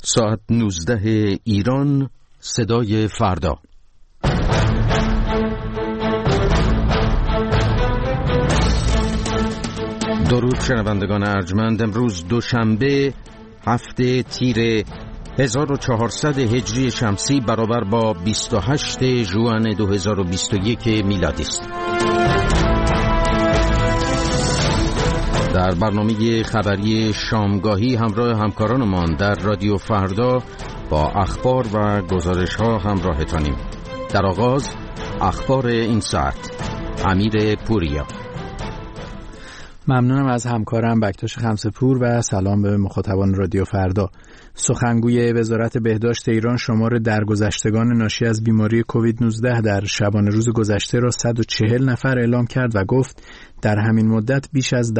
ساعت 19 ایران، صدای فردا. درود شنوندگان ارجمند. امروز دوشنبه 7 تیر 1400 هجری شمسی برابر با 28 ژوئن 2021 میلادی است. در برنامه خبری شامگاهی همراه همکارانمان در رادیو فردا با اخبار و گزارش‌ها همراهتانیم. در آغاز اخبار این ساعت. امیر پوریا. ممنونم از همکارم بکتاش خمسه‌پور و سلام به مخاطبان رادیو فردا. سخنگوی وزارت بهداشت ایران شمار درگذشتگان ناشی از بیماری کووید 19 در شبانه روز گذشته را 140 نفر اعلام کرد و گفت در همین مدت بیش از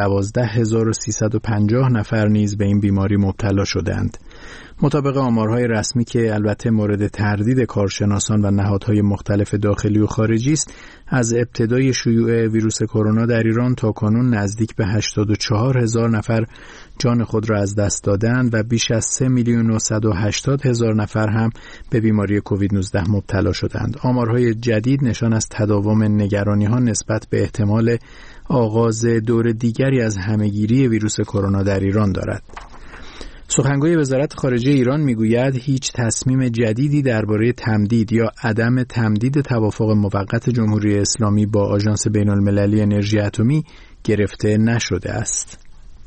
12350 نفر نیز به این بیماری مبتلا شدند. مطابق آمارهای رسمی که البته مورد تردید کارشناسان و نهادهای مختلف داخلی و خارجی است، از ابتدای شیوع ویروس کرونا در ایران تا کنون نزدیک به 84,000 نفر جان خود را از دست دادند و بیش از 3,180,000 نفر هم به بیماری کووید 19 مبتلا شدند. آمارهای جدید نشان از تداوم نگرانی‌ها نسبت به احتمال آغاز دور دیگری از همه‌گیری ویروس کرونا در ایران دارد. سخنگوی وزارت خارجه ایران میگوید هیچ تصمیم جدیدی درباره تمدید یا عدم تمدید توافق موقت جمهوری اسلامی با آژانس بین‌المللی انرژی اتمی گرفته نشده است.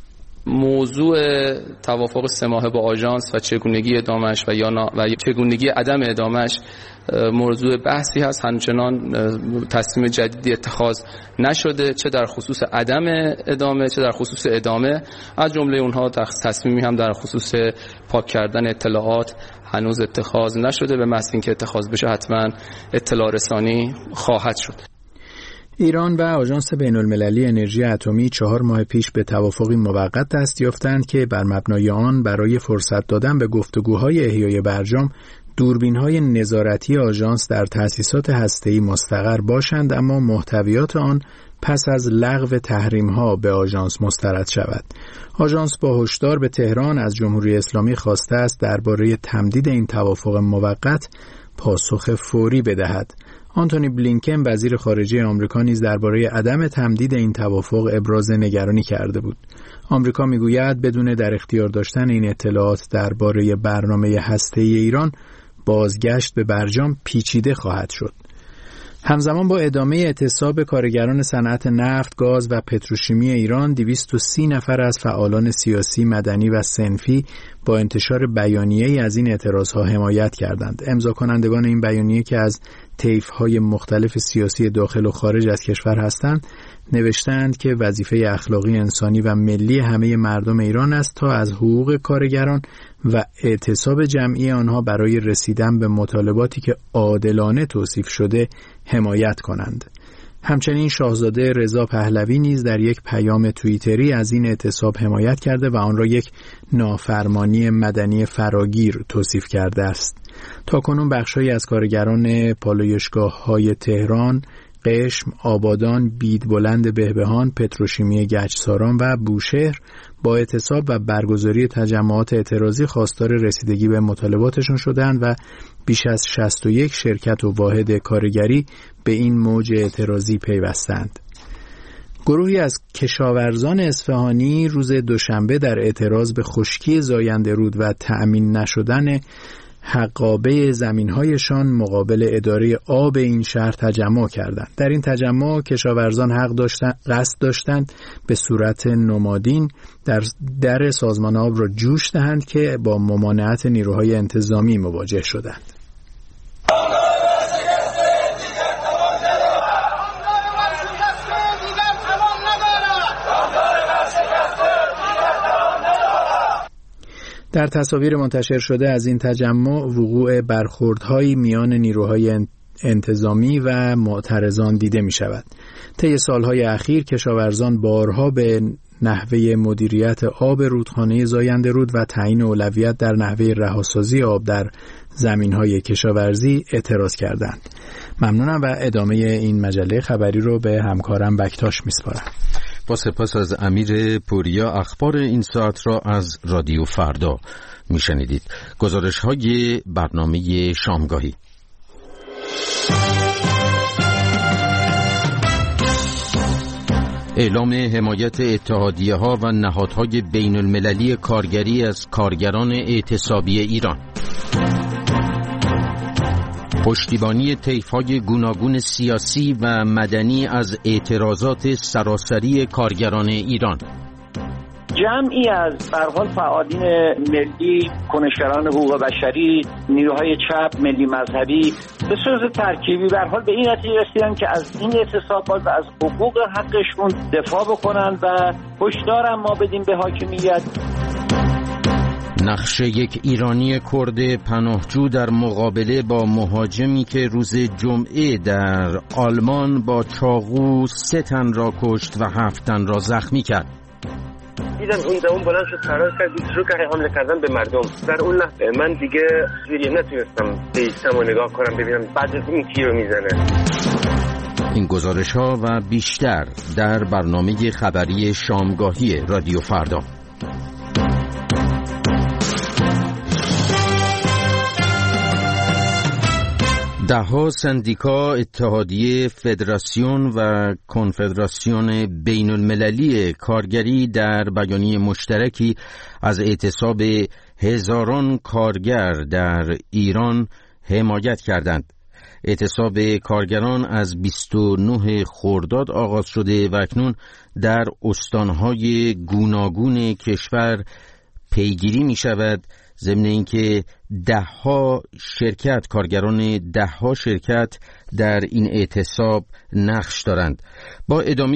موضوع توافق 3 ماهه با آژانس و چگونگی ادامش و چگونگی عدم ادامش موضوع بحثی هست. همچنان تصمیم جدیدی اتخاذ نشده، چه در خصوص عدم ادامه چه در خصوص ادامه. از جمله اونها تصمیمی هم در خصوص پاک کردن اطلاعات هنوز اتخاذ نشده. به محض اینکه اتخاذ بشه حتما اطلاع رسانی خواهد شد. ایران و آژانس بین‌المللی انرژی اتمی 4 ماه پیش به توافقی موقت دست یافتند که بر مبنای آن برای فرصت دادن به گفتگوهای احیای برجام دوربین‌های نظارتی آژانس در تأسیسات هسته‌ای مستقر باشند، اما محتویات آن پس از لغو تحریم‌ها به آژانس مسترد شود. آژانس با هشدار به تهران از جمهوری اسلامی خواسته است درباره تمدید این توافق موقت پاسخ فوری بدهد. آنتونی بلینکن وزیر خارجه آمریکا نیز درباره عدم تمدید این توافق ابراز نگرانی کرده بود. آمریکا میگوید بدون در اختیار داشتن این اطلاعات درباره برنامه هسته‌ای ایران، بازگشت به برجام پیچیده خواهد شد. همزمان با ادامه اعتصاب کارگران صنعت نفت، گاز و پتروشیمی ایران، 230 نفر از فعالان سیاسی، مدنی و صنفی با انتشار بیانیه‌ای از این اعتراضها حمایت کردند. امضا کنندگان این بیانیه که از طیف‌های مختلف سیاسی داخل و خارج از کشور هستند، نوشتند که وظیفه اخلاقی، انسانی و ملی همه مردم ایران است تا از حقوق کارگران و اعتصاب جمعی آنها برای رسیدن به مطالباتی که عادلانه توصیف شده حمایت کنند. همچنین شاهزاده رضا پهلوی نیز در یک پیام توییتری از این اعتصاب حمایت کرده و آن را یک نافرمانی مدنی فراگیر توصیف کرده است. تاکنون بخش‌هایی از کارگران پالایشگاه‌های تهران، قشم، آبادان، بیدبلند بهبهان، پتروشیمی گچساران و بوشهر با اعتصاب و برگزاری تجمعات اعتراضی خواستار رسیدگی به مطالباتشون شدند و بیش از 61 شرکت و واحد کارگری به این موج اعتراضی پیوستند. گروهی از کشاورزان اصفهانی روز دوشنبه در اعتراض به خشکی زاینده رود و تأمین نشدن حقابه زمین‌هایشان مقابل اداره آب این شهر تجمع کردند. در این تجمع کشاورزان قصد داشتند به صورت نمادین در سازمان آب را جوش دهند که با ممانعت نیروهای انتظامی مواجه شدند. در تصاویر منتشر شده از این تجمع وقوع برخوردهایی میان نیروهای انتظامی و معترضان دیده می شود. طی سالهای اخیر کشاورزان بارها به نحوه مدیریت آب رودخانه زاینده رود و تعیین اولویت در نحوه رهاسازی آب در زمینهای کشاورزی اعتراض کردند. ممنونم و ادامه این مجله خبری رو به همکارم بکتاش میسپارم. با سپاس از امیر پوریا. اخبار این ساعت را از رادیو فردا میشنیدید. گزارش های برنامه شامگاهی. اعلام حمایت اتحادیه‌ها و نهادهای بین المللی کارگری از کارگران اعتصابی ایران. پشتیبانی طیف‌های گوناگون سیاسی و مدنی از اعتراضات سراسری کارگران ایران. جمعی از به هر حال فعالین ملی، کنشگران حقوق بشری، نیروهای چپ، ملی مذهبی به صورت ترکیبی به هر حال به این نتیجه رسیدن که از این اعتصابات و از حقوق حقشون دفاع بکنن و هشدار ما بدیم به حاکمیت. نقش یک ایرانی کرد پناهجو در مقابله با مهاجمی که روز جمعه در آلمان با چاقو 3 تن را کشت و 7 تن را زخمی کرد. دیدم اون بلند شد فرار کرد، شروع کرد حمله کردن به مردم. در اون لحظه من دیگه جوری نتونستم بیستم و نگاه کنم ببینم بعد از این کی رو میزنه. این گزارش ها و بیشتر در برنامه خبری شامگاهی رادیو فردا. ده‌ها سندیکا، اتحادیه، فدراسیون و کنفدراسیون بین المللی کارگری در بیانیه مشترکی از اعتصاب هزاران کارگر در ایران حمایت کردند. اعتصاب کارگران از 29 خرداد آغاز شده و اکنون در استانهای گوناگون کشور پیگیری می شود، ضمن اینکه کارگران 10 شرکت در این اعتصاب نقش دارند. با ادامه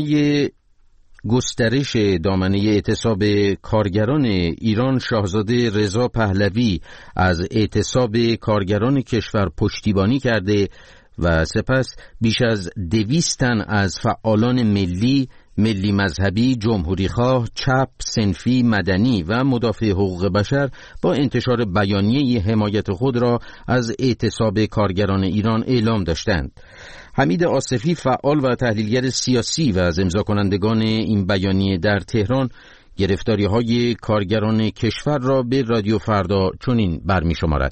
گسترش دامنه اعتصاب کارگران ایران، شاهزاده رضا پهلوی از اعتصاب کارگران کشور پشتیبانی کرده و سپس بیش از 200 تن از فعالان ملی مذهبی، جمهوریخواه، چپ، صنفی، مدنی و مدافع حقوق بشر با انتشار بیانیه حمایت خود را از اعتصاب کارگران ایران اعلام داشتند. حمید آصفی، فعال و تحلیلگر سیاسی و از امضا کنندگان این بیانیه در تهران، گرفتاری‌های کارگران کشور را به رادیو فردا چنین برمی‌شمارد.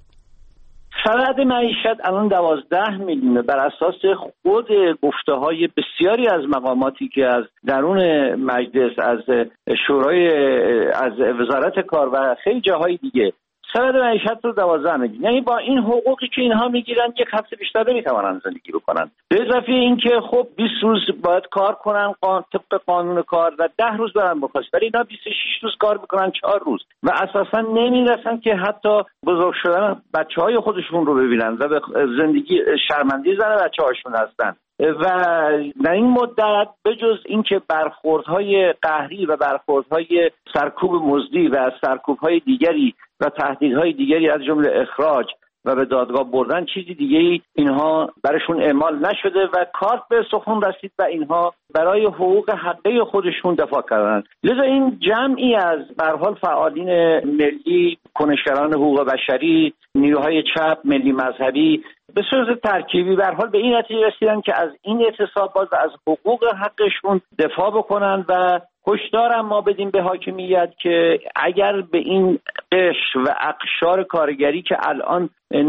سند معیشت الان 12 میلیونه بر اساس خود گفته‌های بسیاری از مقاماتی که از درون مجلس، از شورای، از وزارت کار و خیلی جاهای دیگه سند معیشت رو 12 میلیون، یعنی با این حقوقی که اینها میگیرن یک هفته بیشتر نمیتونن زندگی بکنن. به اضافه اینکه خب 20 روز باید کار کنن طبق قانون کار و 10 روز برن بخواست، ولی اینا 26 روز کار میکنن 4 روز و اساسا نمیرسن که حتی بزرگ شدن بچهای خودشون رو ببینن و به زندگی شرمنده زن بچه‌هاشون هستن. و در این مدت بجز اینکه برخوردهای قهری و برخوردهای سرکوب مزدی و سرکوبهای دیگری و تهدیدهای دیگری از جمله اخراج و به دادگاه بردن، چیزی دیگری اینها برشون اعمال نشده و کارت به سخن رسید و اینها برای حقوق حقیقی خودشون دفاع کردن. لذا این جمعی از به هر حال فعالین ملی، کنشگران حقوق بشری، نیروهای چپ، ملی مذهبی به صورت ترکیبی به هر حال به این نتیجه رسیدن که از این اعتصابات و از حقوق حقشون دفاع بکنن و هشدار ما بدیم به حاکمیت که اگر به این قشر و اقشار کارگری که الان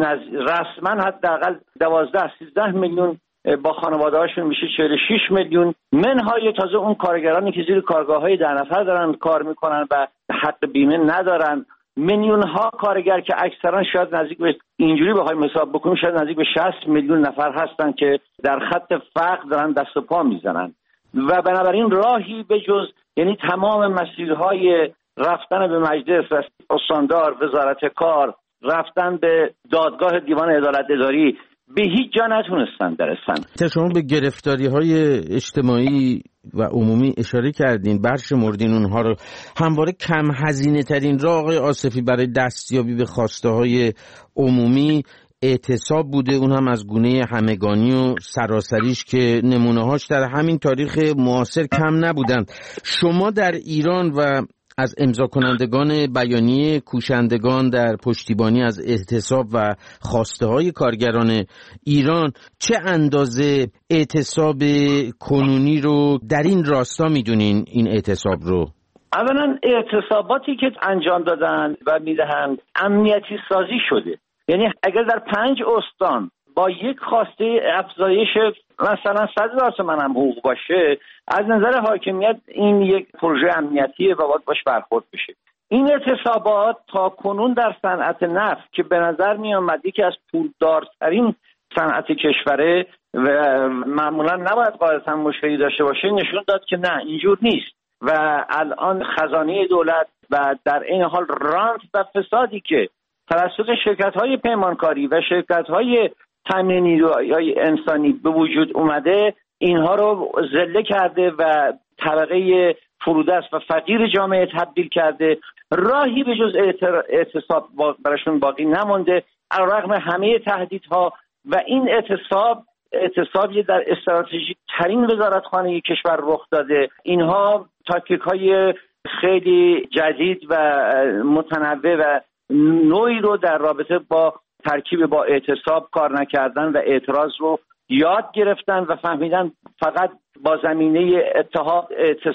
رسما حداقل 12-13 میلیون با خانواده هاشون میشه 46 میلیون، منهای تازه اون کارگرانی که زیر کارگاه‌های 10 نفر دارن کار میکنن و حق بیمه ندارن، میلیون ها کارگر که اکثرا شاید نزدیک به اینجوری بخوایم حساب بکنیم شاید نزدیک به 60 میلیون نفر هستن که در خط فقر دارن دست و پا میزنن و بنابراین راهی به جز یعنی تمام مسیرهای رفتن به مجلس، استاندار، وزارت کار، رفتن به دادگاه دیوان عدالت اداری به هیچ جا نتونستن برسن. شما به گرفتاری‌های اجتماعی و عمومی اشاره کردین، برشمردین اونها رو. همواره کم هزینه ترین راه آقای آصفی برای دستیابی به خواسته‌های عمومی اعتصاب بوده، اون هم از گونه همگانی و سراسریش که نمونه‌هاش در همین تاریخ معاصر کم نبودند. شما در ایران و از امضا کنندگان بیانیه کوشندگان در پشتیبانی از اعتصاب و خواسته های کارگران ایران، چه اندازه اعتصاب کنونی رو در این راستا میدونین این اعتصاب رو؟ اولا اعتصاباتی که انجام دادن و میدهند امنیتی سازی شده. یعنی اگر در 5 استان با یک خواسته افزایش مثلا 100,000 تومان هم حقوق باشه، از نظر حاکمیت این یک پروژه امنیتیه و باید باش برخورد بشه. این اعتصابات تا کنون در صنعت نفت که به نظر می آمد یکی از پولدارترین صنعت کشوره و معمولا نباید قاعدتا مشکلی داشته باشه، نشون داد که نه، اینجور نیست و الان خزانه دولت و در این حال رانت و فسادی که توسط شرکت‌های پیمانکاری و شرکت‌های تامین نیروهای انسانی به وجود اومده، اینها رو ذله کرده و طبقه فرودست و فقیر جامعه تبدیل کرده. راهی به جز اعتصاب براشون باقی نمونده علیرغم همه تهدیدها و این اعتصابی در استراتژیک ترین وزارتخانه کشور رخ داده. اینها تاکتیک‌های خیلی جدید و متنوع و نوعی رو در رابطه با ترکیب با اعتصاب کار نکردن و اعتراض رو یاد گرفتن و فهمیدن فقط با زمینه اتحاد،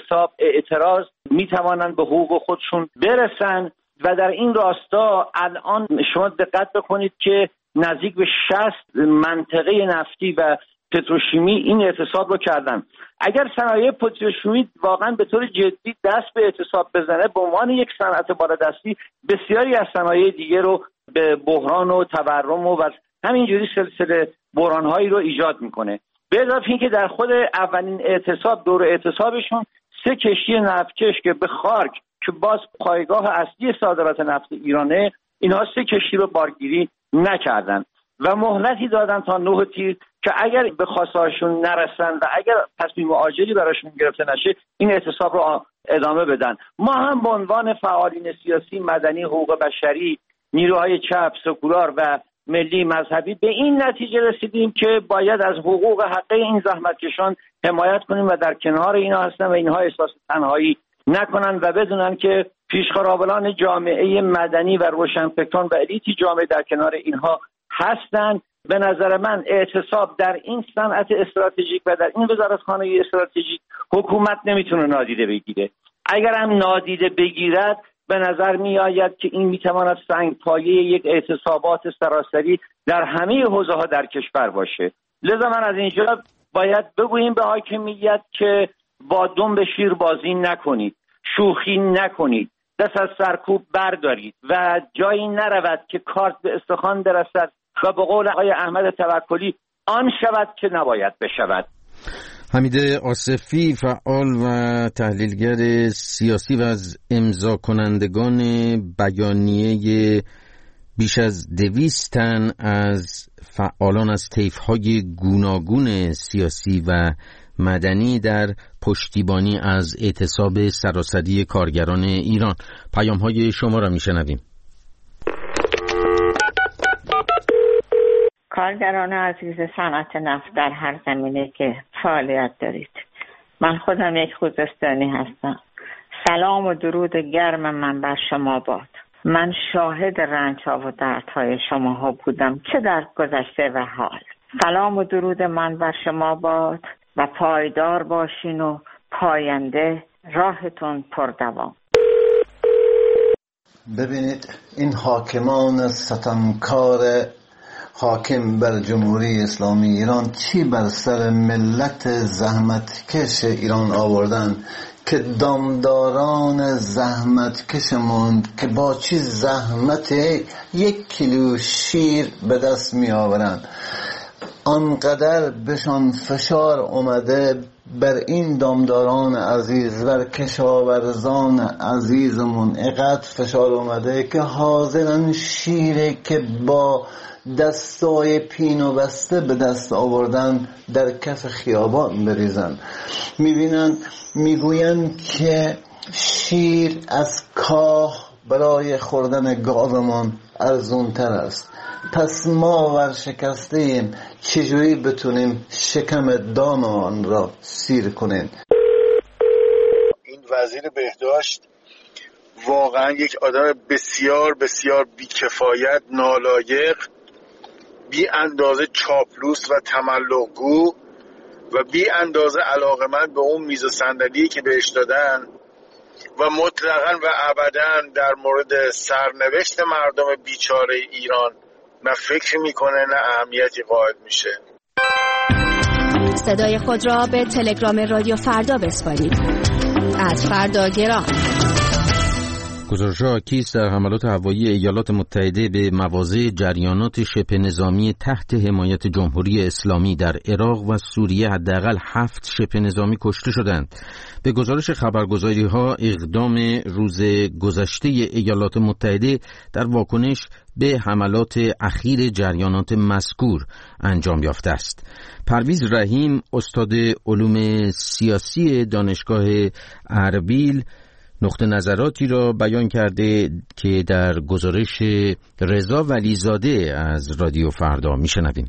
اعتراض میتوانند به حقوق خودشون برسن و در این راستا الان شما دقت بکنید که نزدیک به 60 منطقه نفتی و پتروشیمی این اعتصاب رو کردن. اگر صنایع پتروشیمی واقعا به طور جدی دست به اعتصاب بزنه، به عنوان یک صنعت بالادستی بسیاری از صنایع دیگه رو به بحران و تورم و همینجوری سلسله بحران‌هایی رو ایجاد میکنه. به اضافه اینکه در خود اولین اعتصاب، دور اعتصابشون 3 کشتی نفتکش که به خارک که باز پایگاه اصلی صادرات نفت ایرانه، اینها 3 کشتی رو بارگیری نکردن و مهلتی دادن تا 9 تیر که اگر به خواستهاشون نرسن و اگر تصمیم عاجلی براشون گرفته نشه این اعتصاب رو ادامه بدن. ما هم به عنوان فعالین سیاسی، مدنی، حقوق بشری، نیروهای چپ، سکولار و ملی مذهبی به این نتیجه رسیدیم که باید از حقوق حقه این زحمتکشان حمایت کنیم و در کنار اینا هستن و اینها احساس تنهایی نکنن و بدونن که پیشخرابلان جامعه مدنی و روشنفکران و الیتی جامعه در کنار اینها هستن. به نظر من اعتصاب در این صنعت استراتژیک و در این وزارتخانه استراتژیک حکومت نمیتونه نادیده بگیره. اگر هم نادیده بگیرد به نظر می آید که این میتواند سنگپایه یک اعتصابات سراسری در همه حوزه ها در کشور باشه. لذا من از اینجا باید بگوییم به حاکمیت که با دنب شیر بازی نکنید، شوخی نکنید، دست از سرکوب بردارید و جایی نرود که کارت به استخوان برسد و به قول آقای احمد توکلی آن شود که نباید بشود. حمید آصفی، فعال و تحلیلگر سیاسی و از امضا کنندگان بیانیه بیش از 200 تن از فعالان از طیف‌های گوناگون سیاسی و مدنی در پشتیبانی از اعتصاب سراسری کارگران ایران. پیام‌های شما را میشنویم. کارگران عزیز صنعت نفت در هر زمینه که فعالیت دارید، من خودم یک خوزستانی هستم. سلام و درود گرم من بر شما باد. من شاهد رنج‌ها و دردهای شماها بودم، چه در گذشته و حال. سلام و درود من بر شما باد و پایدار باشین و پاینده راهتون پردوام. ببینید این حاکمان ستمکار حاکم بر جمهوری اسلامی ایران چی بر سر ملت زحمتکش ایران آوردن که دامداران زحمتکشمون که با چی زحمت 1 کیلو شیر به دست می آورن، آنقدر بهشان فشار اومده بر این دامداران عزیز، بر کشاورزان عزیزمون اقدر فشار اومده که حاضرن شیره که با دستای پین و بسته به دست آوردن در کف خیابان بریزن. میگوین که شیر از کاه برای خوردن گاومان ارزونتر است. پس ما ورشکسته ایم، چجوری بتونیم شکم داممان را سیر کنیم؟ این وزیر بهداشت واقعا یک آدم بسیار بسیار بیکفایت، نالایق، بی اندازه چاپلوس و تملق‌گو و بی اندازه علاقمند به اون میز و صندلی که بهش دادن و مطلقاً و ابداً در مورد سرنوشت مردم بیچاره ایران نه فکر میکنه نه اهمیتی قائل میشه. صدای خود را به تلگرام رادیو فردا بسپارید. @فرداگرام. گزارش‌ها کیست در حملات هوایی ایالات متحده به مواضع جریانات شبه نظامی تحت حمایت جمهوری اسلامی در عراق و سوریه حداقل 7 شبه نظامی کشته شدند. به گزارش خبرگزاری‌ها اقدام روز گذشته ایالات متحده در واکنش به حملات اخیر جریانات مذکور انجام یافته است. پرویز رحیم، استاد علوم سیاسی دانشگاه اربیل، نقطه نظراتی را بیان کرده که در گزارش رضا ولیزاده از رادیو فردا میشنویم.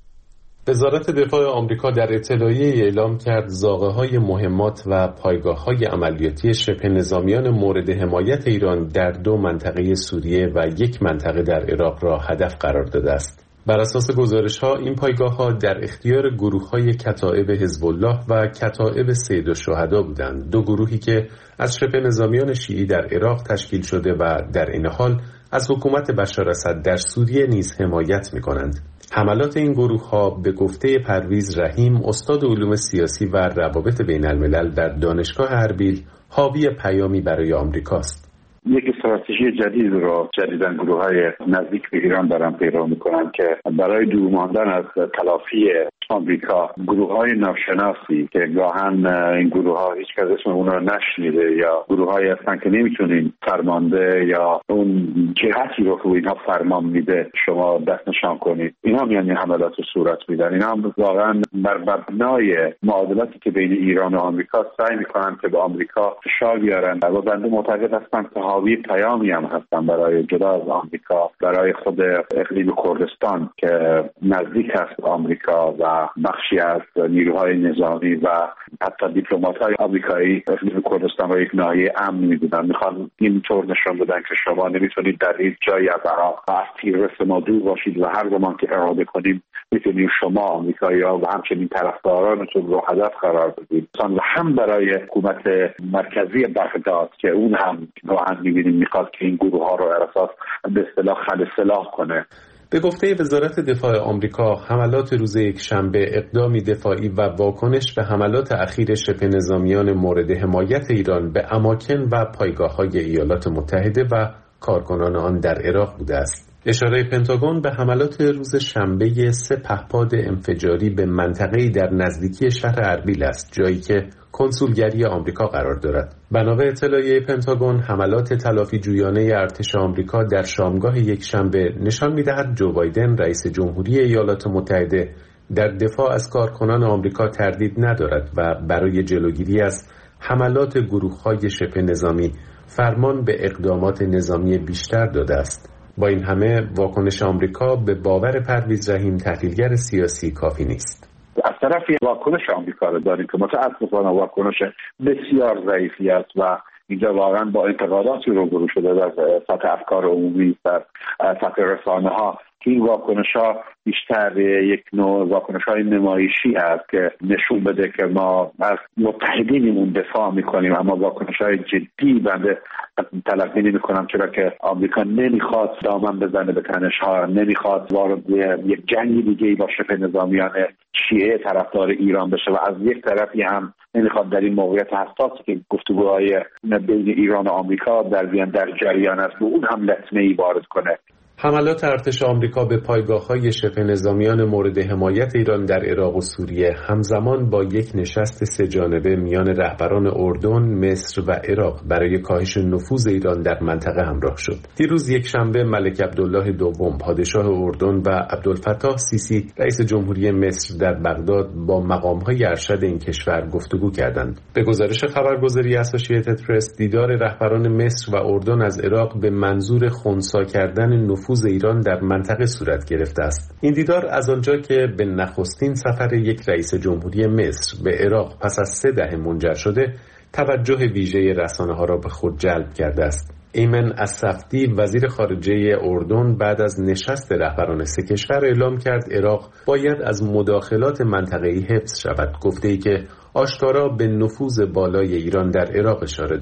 وزارت دفاع آمریکا در اطلاعیه اعلام کرد زاغه‌های مهمات و پایگاه‌های عملیاتی شبه نظامیان مورد حمایت ایران در 2 منطقه سوریه و 1 منطقه در عراق را هدف قرار داده است. بر اساس گزارش‌ها این پایگاه‌ها در اختیار گروه‌های کتائب حزب الله و کتائب سید الشهدا بودند، 2 گروهی که از شبه نظامیان شیعی در عراق تشکیل شده و در این حال از حکومت بشار اسد در سوریه نیز حمایت می‌کنند. حملات این گروه‌ها به گفته پرویز رحیم، استاد علوم سیاسی و روابط بین‌الملل در دانشگاه اربیل، حاوی پیامی برای آمریکاست. یک استراتژی جدید را جدیداً گروه‌های نزدیک به ایران دارن پیرو می‌کنند که برای دور ماندن از تلافی آمریکا، گروه‌های ناشناسی که گاهن این گروه‌ها هیچ کس اسم اون را نشنیده یا گروه‌هایی هستن که نمیتونین فرمانده یا اون جهتی رو که اینها فرمان میده شما دست نشان کنید، اینا میان این حملات رو صورت میدن. اینا هم واقعا بر مبنای معادلاتی که بین ایران و آمریکا سعی میکنن که به آمریکا فشار بیارن و بنده معتقد هستم که حاوی پیامی هم هستن برای جدا از آمریکا، برای خود اقلیم کردستان که نزدیک است به آمریکا و بخشی از نیروهای نظامی و حتی دیپلمات‌های آمریکایی اقلیم کردستان را یک ناحیه امن می‌دونن. میخوان این طور نشان بدن که شما نمیتونید در این جایی از عراق از تیررس ما دور باشید و هر زمان که اراده کنیم میتونید شما آمریکایی‌ها و همچنین طرفدارانتون رو هدف قرار بدید. و هم برای حکومت مرکزی بغداد که اون هم گاهن می‌بینیم میخواد که این گروه‌ها رو اساس به اصطلاح خل سلاح کنه. به گفته وزارت دفاع آمریکا، حملات روز یکشنبه اقدامی دفاعی و واکنش به حملات اخیر شبه نظامیان مورد حمایت ایران به اماکن و پایگاه‌های ایالات متحده و کارکنان آن در عراق بوده است. اشاره پنتاگون به حملات روز شنبه 3 پهپاد انفجاری به منطقه‌ای در نزدیکی شهر اربیل است، جایی که کنسولگری آمریکا قرار دارد. بنا به اطلاعیه پنتاگون، حملات تلافی جویانه ارتش آمریکا در شامگاه یکشنبه نشان می‌دهد جو بایدن رئیس جمهوری ایالات متحده در دفاع از کارکنان آمریکا تردید ندارد و برای جلوگیری از حملات گروه‌های شبه نظامی فرمان به اقدامات نظامی بیشتر داده است. با این همه واکنش آمریکا به باور پرویز رحیم، تحلیلگر سیاسی، کافی نیست. از طرفی واکنش آمریکا رو داریم که متاسفانه واکنش بسیار ضعیفی است و اینجا واقعا با انتقاداتی روبرو شده در سطح افکار عمومی در سطح رسانه‌ها که این واکنش‌ها بیشتر یک نوع واکنش‌های نمایشی است که نشون بده که ما از متحدینمون دفاع می‌کنیم، اما واکنش‌های جدی بنده تلقی نمی‌کنم، چرا که آمریکا نمی‌خواد دامن بزنه به تنش‌ها، نمی‌خواد وارد یک جنگ دیگه‌ای با شبه نظامیان شیعه طرفدار ایران بشه و از یک طرفی هم نمی‌خواد در این موقعیت حساسی که گفتگوهای بین ایران و آمریکا در جریان است به اون هم لطمه‌ای وارد کنه. حملات ارتش آمریکا به پایگاه‌های شبه نظامیان مورد حمایت ایران در عراق و سوریه همزمان با یک نشست 3 جانبه میان رهبران اردن، مصر و عراق برای کاهش نفوذ ایران در منطقه همراه شد. دیروز یکشنبه ملک عبدالله دوم پادشاه اردن و عبدالفتاح سیسی رئیس جمهوری مصر در بغداد با مقام‌های ارشد این کشور گفتگو کردند. به گزارش خبرگزاری اسوسییتد پرس، دیدار رهبران مصر و اردن از عراق به منظور خنثی کردن نفوذ ایران در منطقه صورت گرفته است. این دیدار از آنجا که به نخستین سفر یک رئیس جمهوری مصر به عراق پس از 3 دهه منجر شده، توجه ویژه رسانه‌ها را به خود جلب کرده است. ایمن الصفدی وزیر خارجه اردن بعد از نشست رهبران 3 کشور اعلام کرد عراق باید از مداخلات منطقه‌ای حفظ شود، گفته‌ای که آشکارا به نفوذ بالای ایران در عراق اشاره دارد.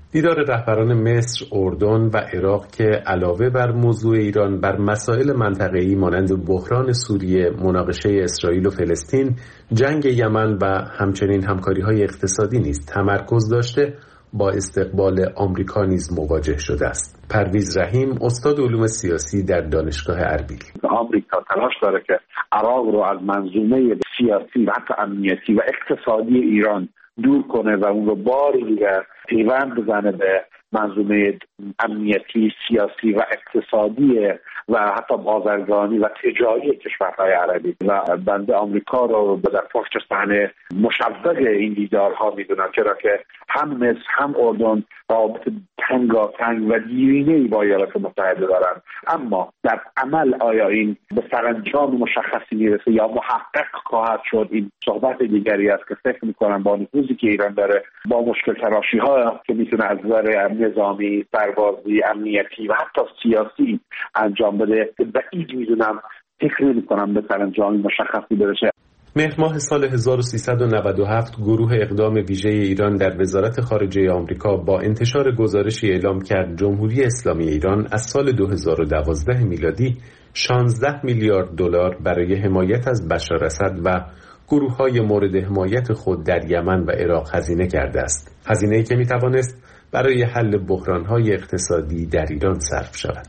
دیدار رهبران مصر، اردن و عراق که علاوه بر موضوع ایران بر مسائل منطقه‌ای مانند بحران سوریه، مناقشه اسرائیل و فلسطین، جنگ یمن و همچنین همکاری‌های اقتصادی نیز تمرکز داشته، با استقبال آمریکا نیز مواجه شده است. پرویز رحیم، استاد علوم سیاسی در دانشگاه اربیل: آمریکا تلاش داره که عراق رو از منظومه سیاسی و حتی امنیتی و اقتصادی ایران دور کنه و اون رو باری دیگر پیوند بزنه به منظومه امنیتی، سیاسی و اقتصادی و حتی بازرگانی و تجاری کشورهای عربی و بنده آمریکا رو در پشت صحنه مشوق این دیدارها میدونم، چرا که هم مصر هم اردن رابط تنگاتنگ و دیرینه‌ای با ایالات متحده دارن، اما در عمل آیا این به سرانجام مشخصی میرسه یا محقق خواهد شد، این صحبت دیگری است که فکر میکنم با نفوذی که ایران داره، با مشکل تراشی ها که میتونه از نظر نظامی، سربازی، امنیتی و حتی سیاسی انجام بده، بعید میدونم، فکر نمی‌کنم به سرانجام مشخصی برسه. مهر ماه سال 1397 گروه اقدام ویژه ایران در وزارت خارجه آمریکا با انتشار گزارشی اعلام کرد جمهوری اسلامی ایران از سال 2012 میلادی 16 میلیارد دلار برای حمایت از بشار اسد و گروه‌های مورد حمایت خود در یمن و عراق هزینه کرده است. هزینه‌ای که می‌توانست برای حل بحران‌های اقتصادی در ایران صرف شود.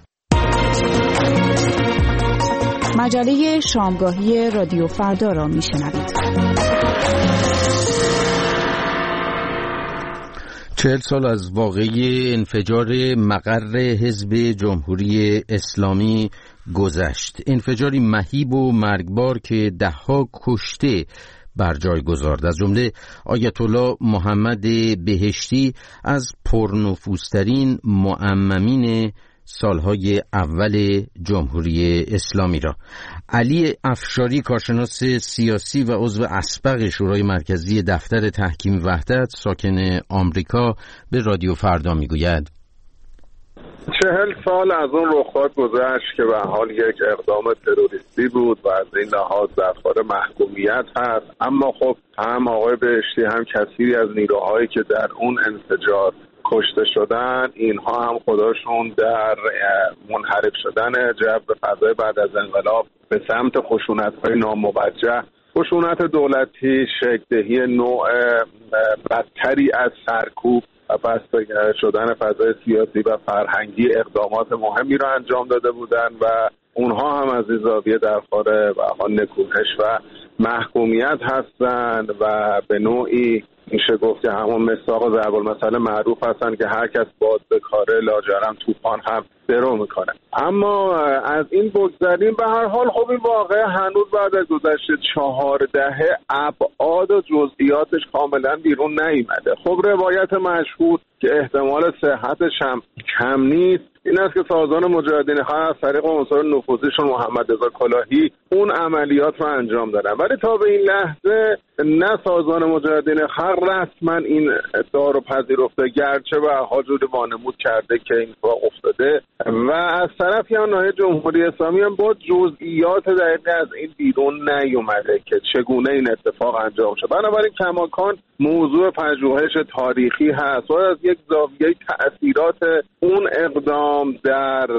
مجله شامگاهی رادیو فردا را میشنوید. 40 سال از واقعه انفجار مقر حزب جمهوری اسلامی گذشت. انفجاری مهیب و مرگبار که ده‌ها کشته بر جای گذارد، از جمله آیت الله محمد بهشتی از پرنفوذترین معممین سالهای اول جمهوری اسلامی را. علی افشاری، کارشناس سیاسی و عضو اسبق شورای مرکزی دفتر تحکیم وحدت، ساکن آمریکا، به رادیو فردا میگوید 40 سال از اون رخداد گذشت که به حال یک اقدام تروریستی بود و از این لحاظ در خور محکومیت هست، اما خب هم آقای بهشتی هم کثیری از نیروهایی که در اون انفجار کشته شدن، اینها هم خودشون در منحرف شدن جو فضای بعد از انقلاب به سمت خشونت‌های ناموجه، خشونت دولتی، شکل‌دهی نوع بدتری از سرکوب و بسته شدن فضای سیاسی و فرهنگی اقدامات مهمی را انجام داده بودند و اونها هم از این زاویه در خور نکوهش و محکومیت هستند و به نوعی میشه گفت که همون مصداق ضرب المثل معروف هستن که هر کس باد به کاره لاجرم طوفان هم درو میکنه. اما از این بگذریم، به هر حال خب این واقعه هنوز بعد از گذشت 4 دهه ابعاد و جزئیاتش کاملا بیرون نیامده. خب روایت مشهور که احتمال صحتش هم کم نیست این است که سازمان مجاهدین خلق از طریق عنصر نفوذیشون محمد رضا کلاهی اون عملیات رو انجام دادن، ولی تا به این لحظه نه سازمان مجاهدین خلق رسما این ادعا رو پذیرفته، گرچه به هر جوری وانمود کرده که این اتفاق افتاده، و از طرفی هم نهاد جمهوری اسلامی هم با جزئیات دقیقی از این بیرون نیومده که چگونه این اتفاق انجام شد. بنابراین کماکان موضوع پژوهش تاریخی هست و از یک زاویه تأثیرات اون اقدام در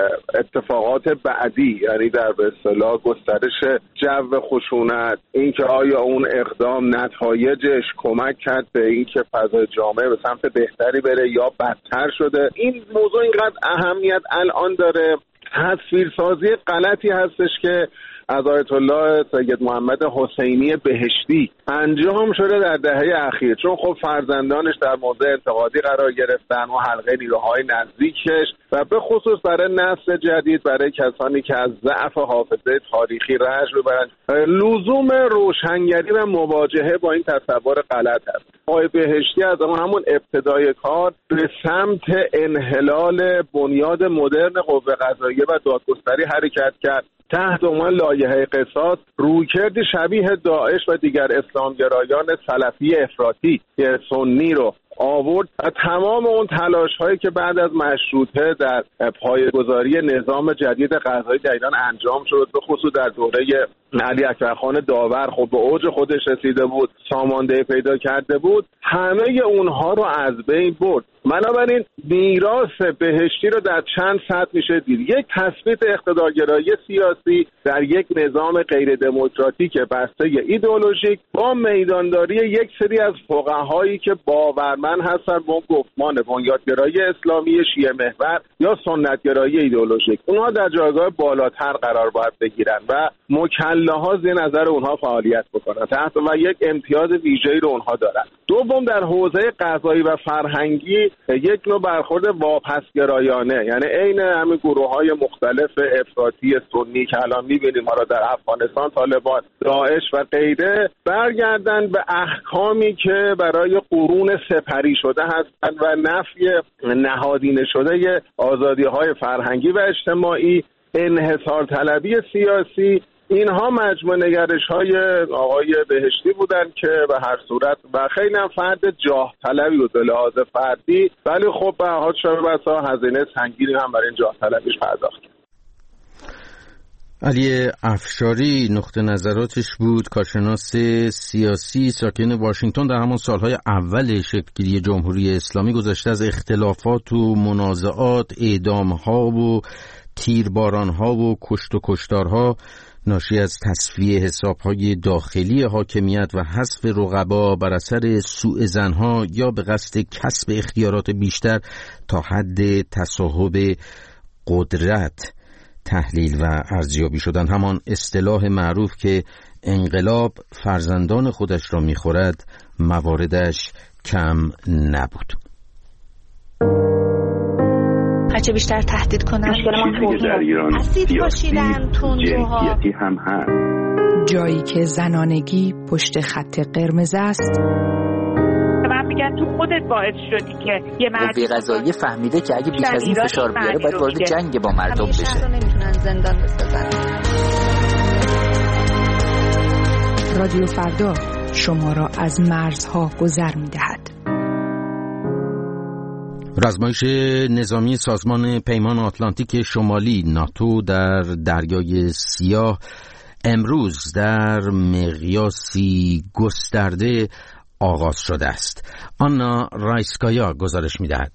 اتفاقات بعدی، یعنی در به اصطلاح گسترش جو خشونت، اینکه آیا اون اقدام نتایجش کمک کرد به اینکه فضای جامعه به سمت بهتری بره یا بدتر شده. این موضوع اینقدر اهمیت الان داره، تصویرسازی غلطی هستش که از آیت الله سید محمد حسینی بهشتی انجام شده در دهه اخیر، چون خب فرزندانش در موضع انتقادی قرار گرفتن و حلقه نیروهای نزدیکش و به خصوص برای نسل جدید، برای کسانی که از ضعف حافظه تاریخی رنج ببرن، لزوم روشنگری و مواجهه با این تصور غلط است. آقای بهشتی از همون ابتدای کار به سمت انحلال بنیاد مدرن قوه قضاییه و دادگستری حرکت کرد. تحت عنوان لایحه قصاص رویکرد شبیه داعش و دیگر اسلامگرایان سلفی افراطی سنی رو آورد و تمام اون تلاش هایی که بعد از مشروطه در پایه‌گذاری نظام جدید قضایی در ایران انجام شد، به خصوص در دوره علی اکبرخان داور خب به اوج خودش رسیده بود، سامانده پیدا کرده بود، همه اونها رو از بین برد. بنابراین میراث بهشتی رو در چند سطح میشه دید. یک، تثبیت اقتدارگرایی سیاسی در یک نظام غیر دموکراتیک بسته ایدئولوژیک با میدانداری یک سری از فقهایی که باورمند هستن به گفتمان بنیادگرایی اسلامی شیعه محور یا سنتگرایی ایدئولوژیک. اونها در جایگاه بالاتر قرار باید بگیرن و مکلها زیر نظر اونها فعالیت بکنن تحت و یک امتیاز ویژه‌ای رو اونها دارن. دوم، در حوزه قضایی و فرهنگی یک نوع برخورد واپسگرایانه، یعنی عین همین گروه‌های مختلف افراطی سنی که الان می‌بینیم ما را در افغانستان، طالبان، داعش و غیره، برگردن به احکامی که برای قرون سپری شده هستند و نفی نهادینه شده آزادی‌های فرهنگی و اجتماعی، انحصار طلبی سیاسی. اینها مجموع نگرش‌های آقای بهشتی بودن که به هر صورت و خیلی هم فرد جاه طلبی بود به لحاظ فردی، ولی خب به هر حال شاید بسا هزینه سنگینی هم برای این جاه طلبیش پرداخت. علی افشاری نقطه نظراتش بود، کارشناس سیاسی ساکن واشنگتن. در همان سالهای اول شکل‌گیری جمهوری اسلامی گذشته از اختلافات و منازعات، اعدام‌ها و تیرباران‌ها و کشت و کشتارها ناشی از تصفیه حساب‌های داخلی حاکمیت و حذف رقبا بر اثر سوء ظن‌ها یا به قصد کسب اختیارات بیشتر تا حد تصاحب قدرت تحلیل و ارزیابی شدن. همان اصطلاح معروف که انقلاب فرزندان خودش را می‌خورد مواردش کم نبود. هرچه بیشتر تهدید کنن اسید پاشیدن تندروها هم هست. جایی که زنانگی پشت خط قرمز است. من میگم تو خودت باعث شدی که یه مردی قضایی فهمیده که اگه بیش از این فشار بیاره باید وارد جنگ با مردم بشه. نمیتونن زندان بسازن. رادیو فردا شما را از مرزها گذر میدهد. رزمایش نظامی سازمان پیمان آتلانتیک شمالی ناتو در دریای سیاه امروز در مقیاسی گسترده آغاز شده است. آنا رایسکایا گزارش می‌دهد.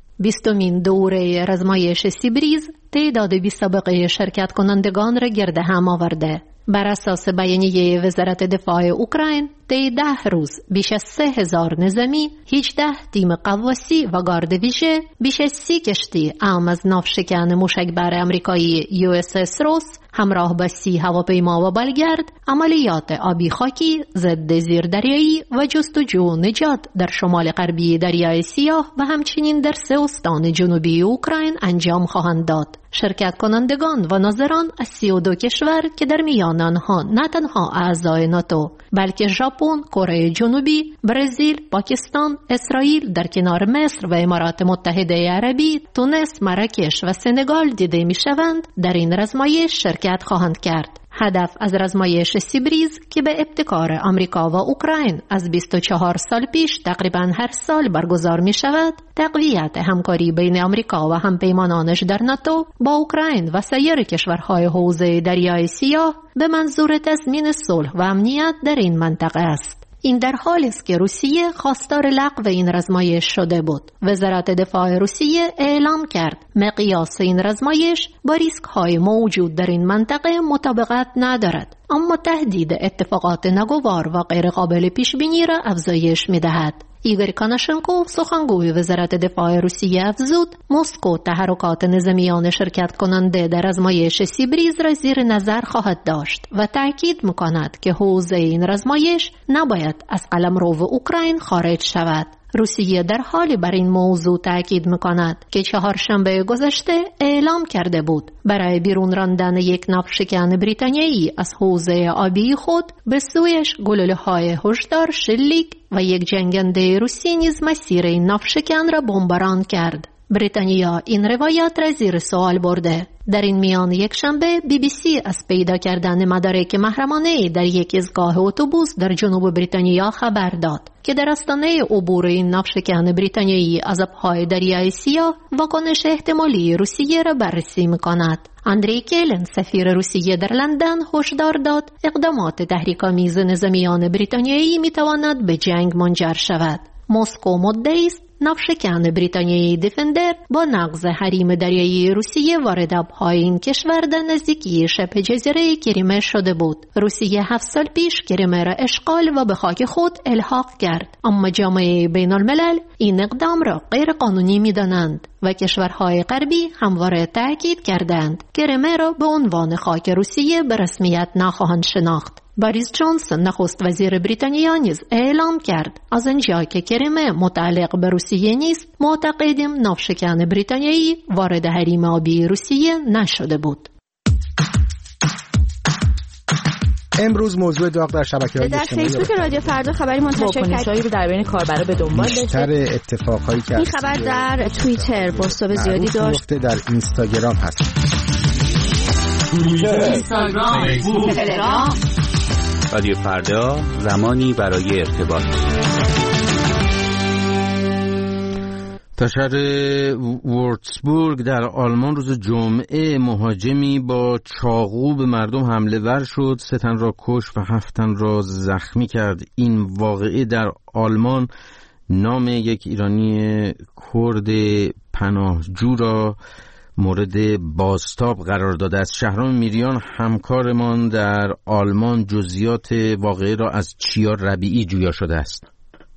20مین دوره رزمایش سیبریز تعداد بی‌سابقه شرکت کنندگان را گرد هم آورده. بر اساس بیانیه وزارت دفاع اوکراین، طی 10 روز بیش از 3000 نظامی، 18 تیم قواسی و گارد ویژه، بیش از 30 کشتی اعم از ناوشکن موشکبر آمریکایی USS روس همراه با 30 هواپیما و بالگرد عملیات آبی خاکی، ضد زیردریایی و جستجو نجات در شمال غربی دریای سیاه و همچنین در 3 استان جنوبی اوکراین انجام خواهند داد. شرکت کنندگان و ناظران از 32 کشور که در میان آنها نه تنها اعضای ناتو بلکه ژاپن، کره جنوبی، برزیل، پاکستان، اسرائیل در کنار مصر و امارات متحده عربی، تونس، مراکش و سنگال دیده میشوند، در این رزمایش شرکت خواهند کرد. هدف از رزمایش سیبریز که به ابتکار آمریکا و اوکراین از 24 سال پیش تقریباً هر سال برگزار می شود، تقویت همکاری بین آمریکا و همپیمانانش در ناتو با اوکراین و سایر کشورهای حوزه دریای سیاه به منظور تضمین صلح و امنیت در این منطقه است. این در حالی است که روسیه خواستار لغو این رزمایش شده بود. وزارت دفاع روسیه اعلام کرد مقیاس این رزمایش با ریسک‌های موجود در این منطقه مطابقت ندارد، اما تهدید اتفاقات ناگوار و غیر قابل پیش بینی را افزایش می‌دهد. ایگور کاناشنکوف سخنگوی وزارت دفاع روسیه افزود مسکو تحرکات نظامیان شرکت کننده در رزمایش سیبریز را زیر نظر خواهد داشت و تأکید می‌کند که حوزه این رزمایش نباید از قلمرو اوکراین خارج شود. روسیه در حالی بر این موضوع تأکید می‌کند که چهارشنبه گذشته اعلام کرده بود برای بیرون راندن یک ناوشکن بریتانیایی از حوزه آبی خود به سویش گلوله‌های هشدار شلیک و یک جنگنده روسی نیز مسیر این ناوشکن را بمباران کرد. بریتانیا این روایت را زیر سوال برده. در این میان یک شنبه BBC از پیدا کردن مدارک محرمانه در یک ایستگاه اتوبوس در جنوب بریتانیا خبر داد که در آستانه عبور این ناوشکن بریتانیایی از آبهای دریای سیاه واکنش احتمالی روسیه را بررسی می‌کند. اندری کلن سفیر روسیه در لندن هشدار داد اقدامات تحریک‌آمیز نظامیان بریتانیایی می‌تواند به جنگ منجر شود. مسکو مدعی است ناوشکن بریتانیایی دیفندر با نقض حریم دریایی روسیه وارد آب‌های این کشور در نزدیکی شبه جزیره کریمه شده بود. روسیه 7 سال پیش کریمه را اشغال و به خاک خود الحاق کرد، اما جامعه بین الملل این اقدام را غیر قانونی می‌دانند و کشورهای غربی همواره تاکید کردند کریمه را به عنوان خاک روسیه به رسمیت نخواهند شناخت. باریس جانسون نخست وزیر بریتانیا نیز اعلام کرد از آنجا که کریمه متعلق به روسیه نیست، معتقدیم ناوشکن بریتانیایی وارد حریم آبی روسیه نشده بود. امروز موضوع داغ در شبکه‌های اجتماعی در فیسبوک رادیو فردا خبری منتشر کرد رو در بین کاربرا به دنبال داشته. بیشتر اتفاقایی که این خبر در توییتر بازتاب زیادی داشت، در اینستاگرام هست. اینستاگرام، تلگرام. رادیو فردا، زمانی برای ارتباط. تا شهر وورتسبورگ در آلمان روز جمعه مهاجمی با چاقو به مردم حمله ور شد، 3 تن را کشت و 7 تن را زخمی کرد. این واقعه در آلمان نام یک ایرانی کرد پناهجو را مورد بازتاب قرار داده است. شهرام میریان همکارمان در آلمان جزئیات واقعه را از چیار ربیعی جویا شده است.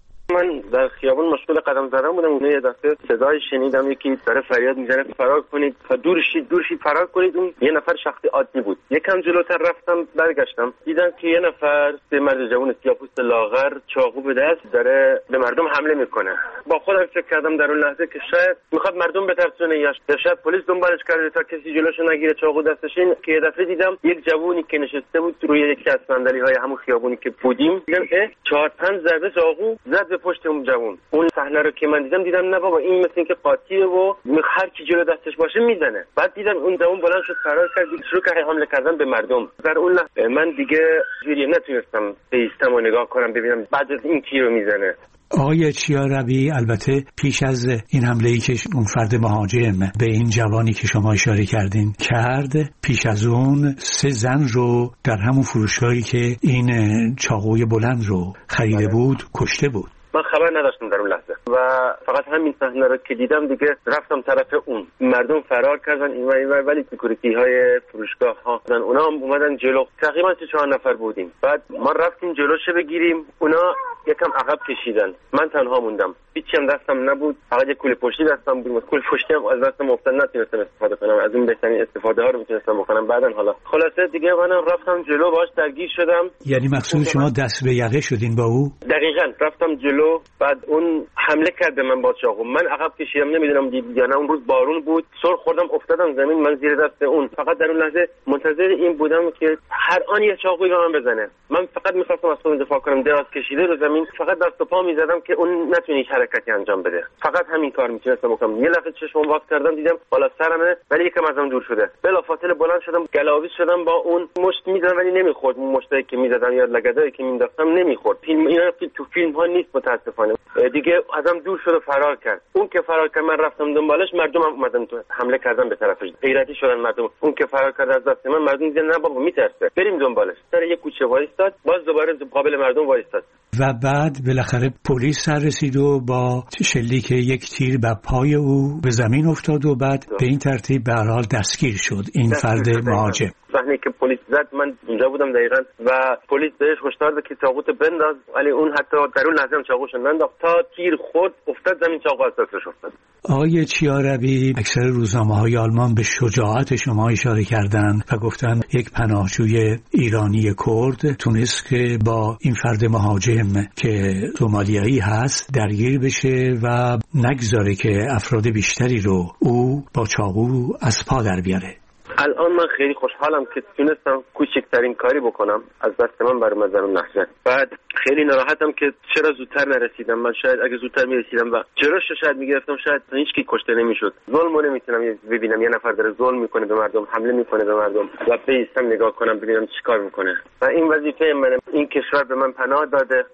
من در خیابان مشغول قدم زدن بودم، یه دفعه صدای شنیدم یکی داره فریاد میزنه فرار کنید، دور شید فرار کنید. اون یه نفر شخصی عادی بود. یکم جلوتر رفتم برگشتم دیدم که یه نفر مرد جوان سیاه‌پوست لاغر چاقو به دست داره به مردم حمله میکنه. با خودم فکر کردم در اون لحظه که شاید میخواد مردم بترسونه یا شاید پلیس دنبالش کرده تا کسی جلوشو نگیره چاقو دستش. این که یه دفعه دیدم یک جوونی که نشسته بود روی یکی از صندلی‌های همون خیابونی که بودیم، دیدم 4-5 ضربه چاقو زد به پشت اون جوون. اون صحنه رو که من دیدم نه بابا این مثل اینکه قاطیه و هر کی جلو دستش باشه میزنه. بعد دیدم اون جوون بلند شد فرار کرد، شروع کرد حمله کردن به مردم. در اون لحظه من دیگه جوری نتونستم ایستم و نگاه کنم ببینم بعد از این کی رو میزنه. آقای چیاربی، البته پیش از این حمله‌ای که اون فرد مهاجم به این جوانی که شما اشاره کردین کرد، پیش از اون 3 زن رو در همون فروشگاهی که این چاقوی بلند رو خریده بود کشته بود. من خبر نداشتم در اون لحظه و فقط همین صحنه رو که دیدم دیگه رفتم طرف اون. مردم فرار کردن اینور ولی سکیوریتی های فروشگاه ها اونا هم اومدن جلو. تقریبا 4 نفر بودیم. بعد ما رفتیم جلوش بگیریم، اونا یکم عقب کشیدن. من تنها موندم. هیچی هم دستم نبود، فقط یک کوله پشتی دستم بود. کوله پشتی هم از دستم افتاد، نتونستم استفاده کنم. از این بهترین استفاده ها رو میتونستم بکنم بعداً. حالا خلاصه دیگه منم رفتم جلو باهاش درگیر شدم. یعنی مقصود شما دست به یقه شدین با او؟ دقیقاً رفتم جلو. بعد اون حمله کرد من با چاقو. من عقب کشیدم، نمیدونم دید یا نه اون روز بارون بود، سر خوردم افتادم زمین. من زیر دست اون فقط در اون لحظه منتظر این بودم که هر آن یه چاقویی به من بزنه. من فقط می‌خواستم از خودم دفاع کنم، دراز کشیده رو زمین فقط دست و پا می‌زدم که اون نتونه هیچ حرکتی انجام بده. فقط همین کار میتونستم بکنم. یه لحظه چشمم واق کردم دیدم بالا سرمه ولی یکم ازم دور شده. بلافاصله بلند شدم، گلاویز شدم، با اون مشت می‌زدم ولی نمیخورد. اون مشتی که می‌زدم یا لگدایی که مینداختم نمیخورد. اینا تو فیلم‌ها نیست متأسفانه. دیگه ازم دور شد و فرار کرد. اون که فرار کرد من رفتم دنبالش، مردم هم اومدن تو حمله کردن به طرفش. غیرتی شدن مردم. اون که فرار کرد از دست من، مردم دیدن نه بابا میترسه، بریم دنبالش. سر یه کوچه وایستاد، باز دوباره مقابل مردم وایستاد. و بعد بالاخره پلیس سر رسید و با شلیک یک تیر به پای او به زمین افتاد و بعد به این ترتیب به هر حال دستگیر شد این فرد مهاجم. صحنه که پلیس زد من اونجا بودم دقیقاً و پلیس بهش هشدار داد که چاقوت بنداز، ولی اون حتی در اون لحظه هم چاقوشو ننداخت تا تیر خورد افتاد زمین، چاقو از دستش افتاد. آقای چیاربی، اکثر روزنامه‌های آلمان به شجاعت شما اشاره کردند و گفتند یک پناهجوی ایرانی کرد تونست که با این فرد مهاجم که سومالیایی هست درگیر بشه و نگذاره که افراد بیشتری رو او با چاقو از پا در بیاره. الان من خیلی خوشحالم که تونستم کوچکترین کاری بکنم از دست من برام در اون لحظه. بعد خیلی ناراحتم که چرا زودتر نرسیدم. من شاید اگه زودتر میرسیدم و جلوش رو شاید میگرفتم شاید هیچکی کشته نمیشد. ظلمو نمیتونم ببینم، یه نفر داره ظلم میکنه به مردم، حمله میکنه به مردم و بیستم نگاه کنم ببینم چیکار میکنه. و این وظیفه منه. این کشور به من پناه داده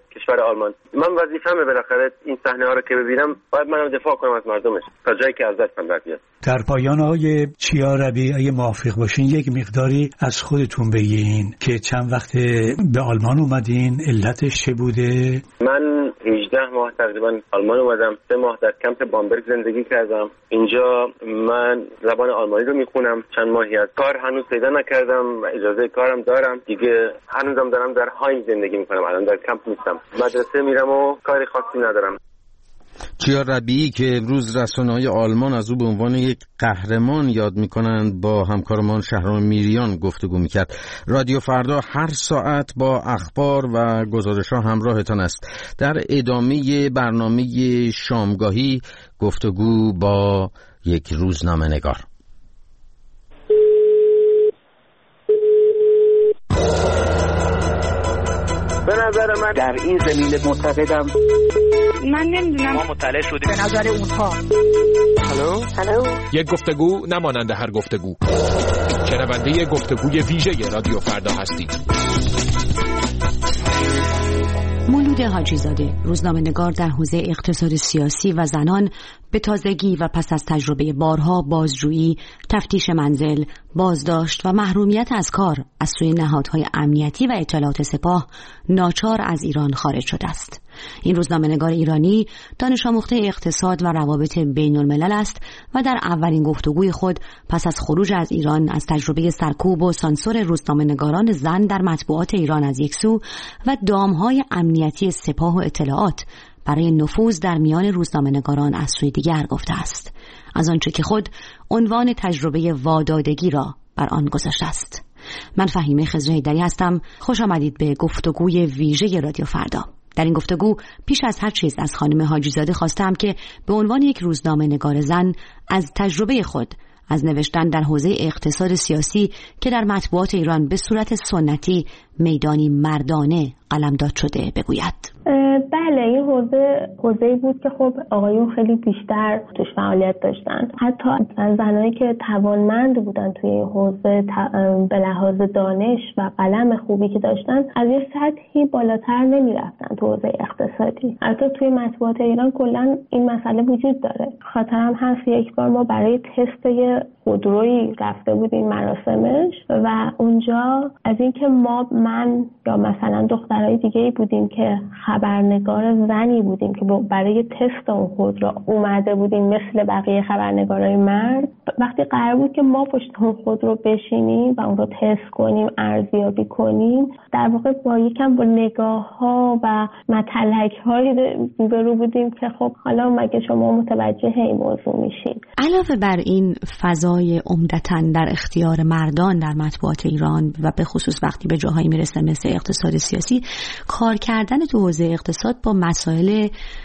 کشور آلمان. من وظیفه‌مه بالاخره این صحنه‌ها رو که ببینم باید منم دفاع کنم از مردمش تا جایی که از دستم در بیاد. در پایان آقای چیاربی اگه موافق باشین یک مقداری از خودتون بگین که چند وقت به آلمان اومدین، علتش چه بوده؟ من 18 ماه تقریبا آلمان اومدم، 3 ماه در کمپ بامبرگ زندگی کردم. اینجا من زبان آلمانی رو میخونم، چند ماهی از کار هنوز پیدا نکردم، اجازه کارم دارم دیگه، هنوزم دارم در هایم زندگی میکنم، الان در کمپ نیستم، مدرسه میرم و کاری خاصی ندارم. چیاربی که امروز رسانه‌های آلمان از او به عنوان یک قهرمان یاد می‌کنند با همکارمان شهرام میریان گفتگو می‌کرد. رادیو فردا هر ساعت با اخبار و گزارش‌ها همراهتان است. در ادامه برنامه شامگاهی گفتگو با یک روزنامه‌نگار. به نظر من در این زمینه معتقدم، من نمیدونم، ما مطلع شدیم به نظر اونها. هلو یک گفتگو نمانند هر گفتگو. شنونده گفتگوی ویژه رادیو فردا هستید. مولود حاجی‌زاده، روزنامه‌نگار در حوزه اقتصاد سیاسی و زنان، به تازگی و پس از تجربه بارها بازجویی، تفتیش منزل، بازداشت و محرومیت از کار از سوی نهادهای امنیتی و اطلاعات سپاه ناچار از ایران خارج شده است. این روزنامه‌نگار ایرانی دانش آموخته اقتصاد و روابط بین الملل است و در اولین گفتگوی خود پس از خروج از ایران از تجربه سرکوب و سانسور روزنامه‌نگاران زن در مطبوعات ایران از یک سو و دامهای امنیتی سپاه و اطلاعات برای نفوذ در میان روزنامه‌نگاران از سوی دیگر گفته است، از آنچه که خود عنوان تجربه وادادگی را بر آن گذاشته است. من فهیمه خضرهیدری هستم. خوش آمدید به گفتگوی ویژه رادیو فردا. در این گفتگو پیش از هر چیز از خانم حاجی‌زاده خواستم که به عنوان یک روزنامه‌نگار زن از تجربه خود از نوشتن در حوزه اقتصاد سیاسی که در مطبوعات ایران به صورت سنتی میدانی مردانه قلمداد شده بگوید. بله، این حوزه‌ای بود که خب آقایون خیلی بیشتر توش فعالیت داشتن. حتی زنایی که توانمند بودن توی این حوزه به لحاظ دانش و قلم خوبی که داشتن از یه سطحی بالاتر نمی‌رفتن تو حوزه اقتصادی. حتی توی مطبوعات ایران کلا این مسئله وجود داره. خاطرم هست یک بار ما برای تست خودرویی رفته بودیم مراسمش و اونجا از اینکه من یا مثلا دخترای دیگه‌ای بودیم که خبرنگار زنی بودیم که برای تست اون خودرو اومده بودیم مثل بقیه خبرنگارای مرد، وقتی قرار بود که ما پشت اون خودرو بشینیم و اون رو تست کنیم، ارزیابی کنیم، در واقع با نگاه‌ها و متلک‌هایی روبرو بودیم که خب حالا مگه شما متوجه این موضوع میشین. علاوه بر این فضای عمدتاً در اختیار مردان در مطبوعات ایران و به خصوص وقتی به جاهایی میرسه مثل اقتصاد سیاسی، کار کردن تو حوزه اقتصاد با مسائل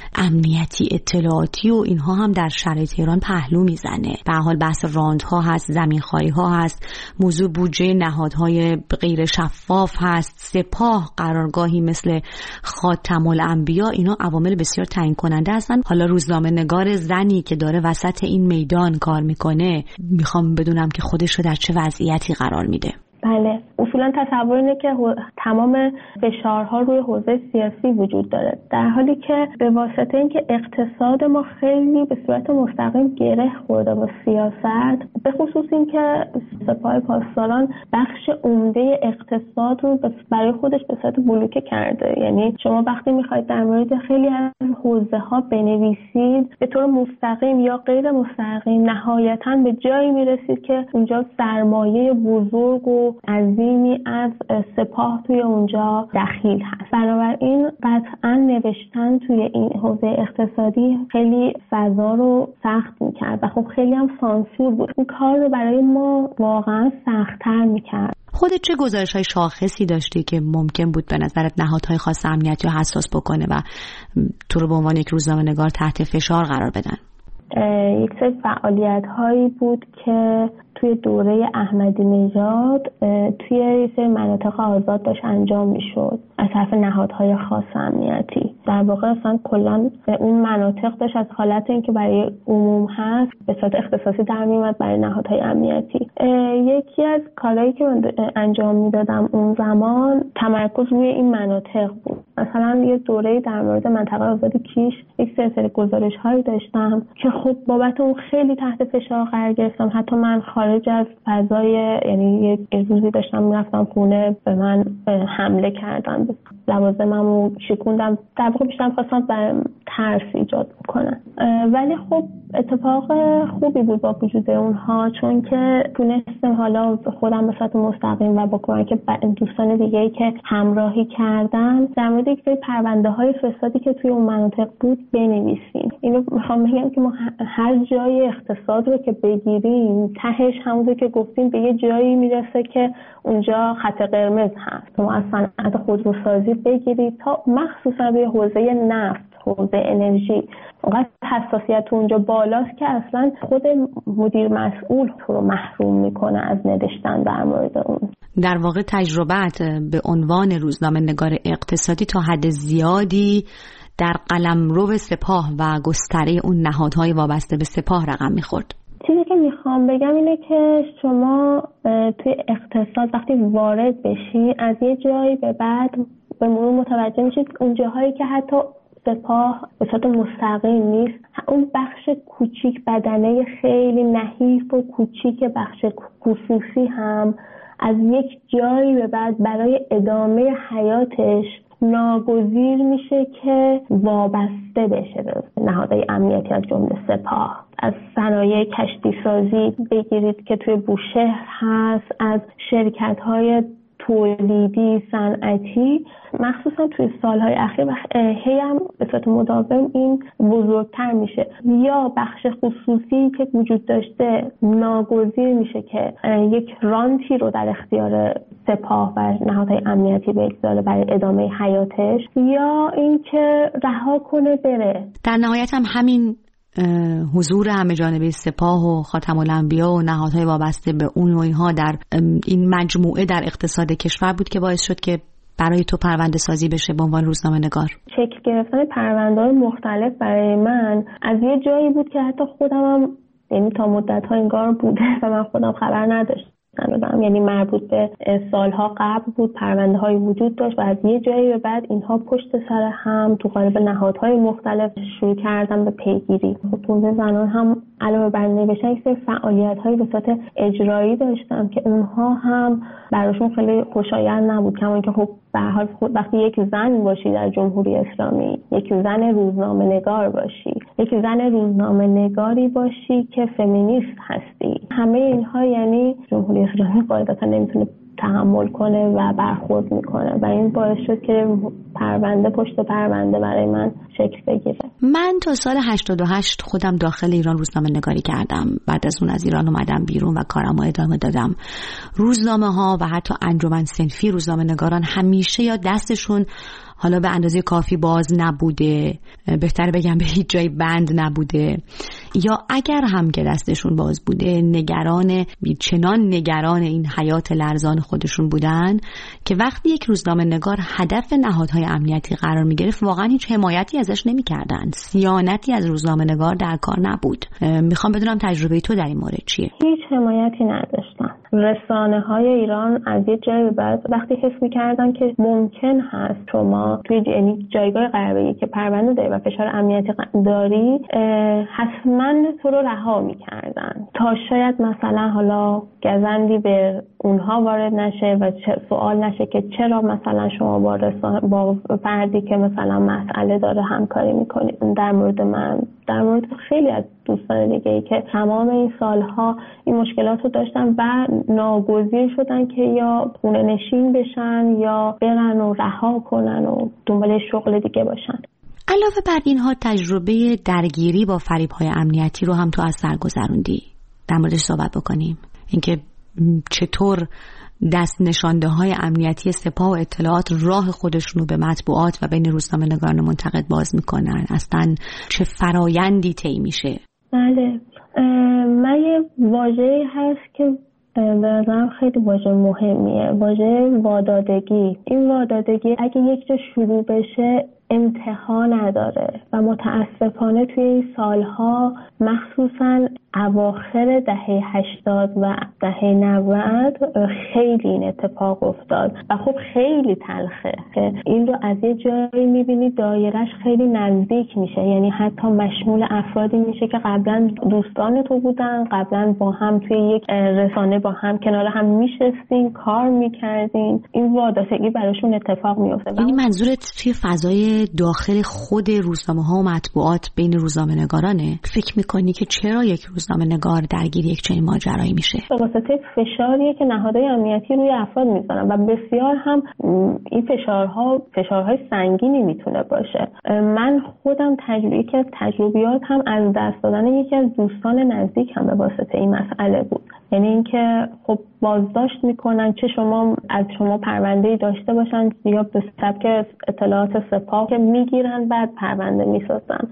امنیتی اطلاعاتی و اینها هم در شرایط ایران پهلو میزنه. به هر حال بحث راندها هست، زمینخواری ها هست، موضوع بودجه نهادهای غیر شفاف هست، سپاه قرارگاهی مثل خاتم الانبیا، اینا عوامل بسیار تعیین کننده هستن. حالا روزنامه‌نگار زنی که داره وسط این میدان کار میکنه، میخوام بدونم که خودش رو در چه وضعیتی قرار میده. بله، اصولا تصور اینه که تمام فشارها روی حوزه سیاسی وجود داره، در حالی که به واسطه اینکه اقتصاد ما خیلی به صورت مستقیم گره خورده با سیاست، به خصوص اینکه سپاه پاسداران بخش عمده اقتصاد رو برای خودش به صورت بلوکه کرده. یعنی شما وقتی میخواید در مورد خیلی از حوزه ها بنویسید، به طور مستقیم یا غیر مستقیم نهایتاً به جایی میرسید که اونجا سرمایه بزرگ و عظیمی از سپاه توی اونجا دخیل هست. بنابراین قطعا نوشتن توی این حوزه اقتصادی خیلی فضا رو سخت میکرد و خب خیلی هم سانسور بود. این کار رو برای ما واقعا سخت‌تر میکرد. خودت چه گزارش‌های شاخصی داشتی که ممکن بود به نظرت نهادهای خاص امنیتی رو حساس بکنه و تو رو به عنوان یک روزنامه‌نگار تحت فشار قرار بدن؟ یک سری فعالیت‌هایی بود که توی دوره احمدی نژاد توی یه سری مناطق آزاد داشت انجام میشد از طرف نهادهای خاص امنیتی. در واقع اصلا کلا اون مناطق داشت از حالت اینکه برای عموم هست به صورت اختصاصی در میومد برای نهادهای امنیتی. یکی از کارهایی که من انجام میدادم اون زمان تمرکز روی این مناطق بود. مثلا یه دوره در مورد منطقه آزاد کیش یک سری گزارش‌هایی داشتم که خب بابت اون خیلی تحت فشار قرار گرفتم. حتی من خارج از فضای، یعنی یک روزی داشتم میرفتم خونه به من حمله کردن، لوازممو شکوندم، در واقع بیشتر خواستم ترس ایجاد بکنن. ولی خب اتفاق خوبی بود با وجود اونها، چون که تونستم حالا خودم به صورت مستقیم و با کمک دوستان دیگه‌ای که همراهی کردن در مورد یک سری پرونده‌های فسادی که توی اون مناطق بود بنویسیم. اینو میخوام بگم که ما هر جای اقتصاد رو که بگیریم تهش همونطور که گفتیم به یه جایی میرسه که اونجا خط قرمز هست. ما از صنعت خودروسازی بگیرید تا مخصوصا روی حوزه نفت، حوزه انرژی، اونقدر حساسیت اونجا بالاست که اصلا خود مدیر مسئول تو رو محروم میکنه از نوشتن در مورد اون. در واقع تجربت به عنوان روزنامه‌نگار اقتصادی تا حد زیادی در قلمرو سپاه و گستره اون نهادهای وابسته به سپاه رقم میخورد. چیزی که میخوام بگم اینه که شما توی اقتصاد وقتی وارد بشی از یه جایی به بعد به مرور متوجه میشید اون جاهایی که حتی سپاه به صورت مستقیم نیست، اون بخش کوچیک، بدنه خیلی نحیف و کوچیک بخش خصوصی هم از یک جایی به بعد برای ادامه حیاتش ناگزیر میشه که وابسته بشه به نهادهای امنیتی از جمله سپاه. از صنایع کشتی سازی بگیرید که توی بوشهر هست، از شرکت‌های تولیدی صنعتی، مخصوصا توی سالهای اخیر هی هم به صورت مداوم این بزرگتر میشه، یا بخش خصوصی که وجود داشته ناگزیر میشه که یک رانتی رو در اختیار سپاه و نهادهای امنیتی بگذاره برای ادامه حیاتش، یا اینکه رها کنه بره. در نهایت هم همین حضور همه جانبه سپاه و خاتم الانبیا و نهادهای وابسته به اون و اینها در این مجموعه در اقتصاد کشور بود که باعث شد که برای تو پرونده سازی بشه به عنوان روزنامه‌نگار. شکل گرفتن پرونده‌های مختلف برای من از یه جایی بود که حتی خودم هم، یعنی تا مدت‌ها انگار بوده و من خودم خبر نداشتم، یعنی مربوط به سالها قبل بود، پرونده های وجود داشت و از یه جایی به بعد اینها پشت سر هم تو قالب نهادهای مختلف شروع کردن به پیگیری. حقوق زنان هم علاوه بر نوشتن یک سری فعالیت‌های به صورت اجرایی داشتن که اونها هم براشون خیلی خوشایند نبود، کما اینکه خب به هر حال وقتی یک زن باشی در جمهوری اسلامی، یک زن روزنامه‌نگار باشی، یک زن روزنامه‌نگاری باشی که فمینیست هستی، همه اینها یعنی جمهوری اسلامی قاعدتا نمیتونه تحمل کنه و برخورد میکنه و این باعث شد که پرونده پشت پرونده برای من شکل بگیره. من تا سال 88 خودم داخل ایران روزنامه نگاری کردم. بعد از اون از ایران اومدم بیرون و کارم رو ادامه دادم. روزنامه ها و حتی انجمن صنفی روزنامه نگاران همیشه یا دستشون حالا به اندازه کافی باز نبوده، بهتر بگم به هیچ جای بند نبوده، یا اگر هم که دستشون باز بوده چنان نگران این حیات لرزان خودشون بودن که وقتی یک روزنامه نگار هدف نهادهای امنیتی قرار می گرفت واقعا هیچ حمایتی ازش نمی کردن. صیانتی از روزنامه نگار در کار نبود. میخوام بدونم تجربه تو در این مورد چیه؟ هیچ حمایتی نداشتن. رسانه های ایران از یه جایی بعد وقتی حس می‌کردن که ممکن هست شما توی جایگاه قرار بگیری که پرونده داری و فشار امنیتی داری، حتما تو رو رها می‌کردن تا شاید مثلا حالا گزندی به اونها وارد نشه و سوال نشه که چرا مثلا شما با فردی که مثلا مسئله داره همکاری می‌کنید. در مورد من، در مورد خیلی از دوستان دیگه‌ای که تمام این سالها این مشکلات رو داشتن و ناگزیر شدن که یا خونه نشین بشن یا برن و رها کنن و دنبال شغل دیگه باشن. علاوه بر اینها تجربه درگیری با فریب‌های امنیتی رو هم تو از سر گذروندی. در موردش صحبت بکنیم. اینکه چطور دست نشانده های امنیتی سپاه و اطلاعات راه خودشون رو به مطبوعات و بین روزنامه نگاران منتقد باز میکنن، اصلا چه فرایندی طی میشه؟ بله، من یه واژه‌ای هست که به نظرم خیلی واژه مهمیه، واژه وادادگی. این وادادگی اگه یک جا شروع بشه انتها نداره و متاسفانه توی این سالها مخصوصا اواخر دهه 80 و دهه 90 خیلی این اتفاق افتاد و خب خیلی تلخه که این رو از یه جایی میبینی دایرش خیلی نزدیک میشه، یعنی حتی مشمول افرادی میشه که قبلا دوستان تو بودن، قبلا با هم توی یک رسانه با هم کنار هم میشستین، کار میکردین، این وادستگی براشون اتفاق میفته. یعنی منظورت توی فضای داخل خود روزنامه‌ها و مطبوعات بین روزنامه‌نگارانه؟ فکر میکنی که چرا یک روزنامه‌نگار درگیر یک چنین ماجرایی میشه؟ به واسطه فشاریه که نهادهای امنیتی روی افراد میذارن و بسیار هم این فشارهای سنگینی میتونه باشه. من خودم تجربیات هم از دست دادن یکی از دوستان نزدیک هم به واسطه این مسئله بود. یعنی اینکه خب بازداشت میکنن، چه از شما پرونده‌ای داشته باشن یا به سبک اطلاعات سپاه که میگیرن بعد پرونده میسازن.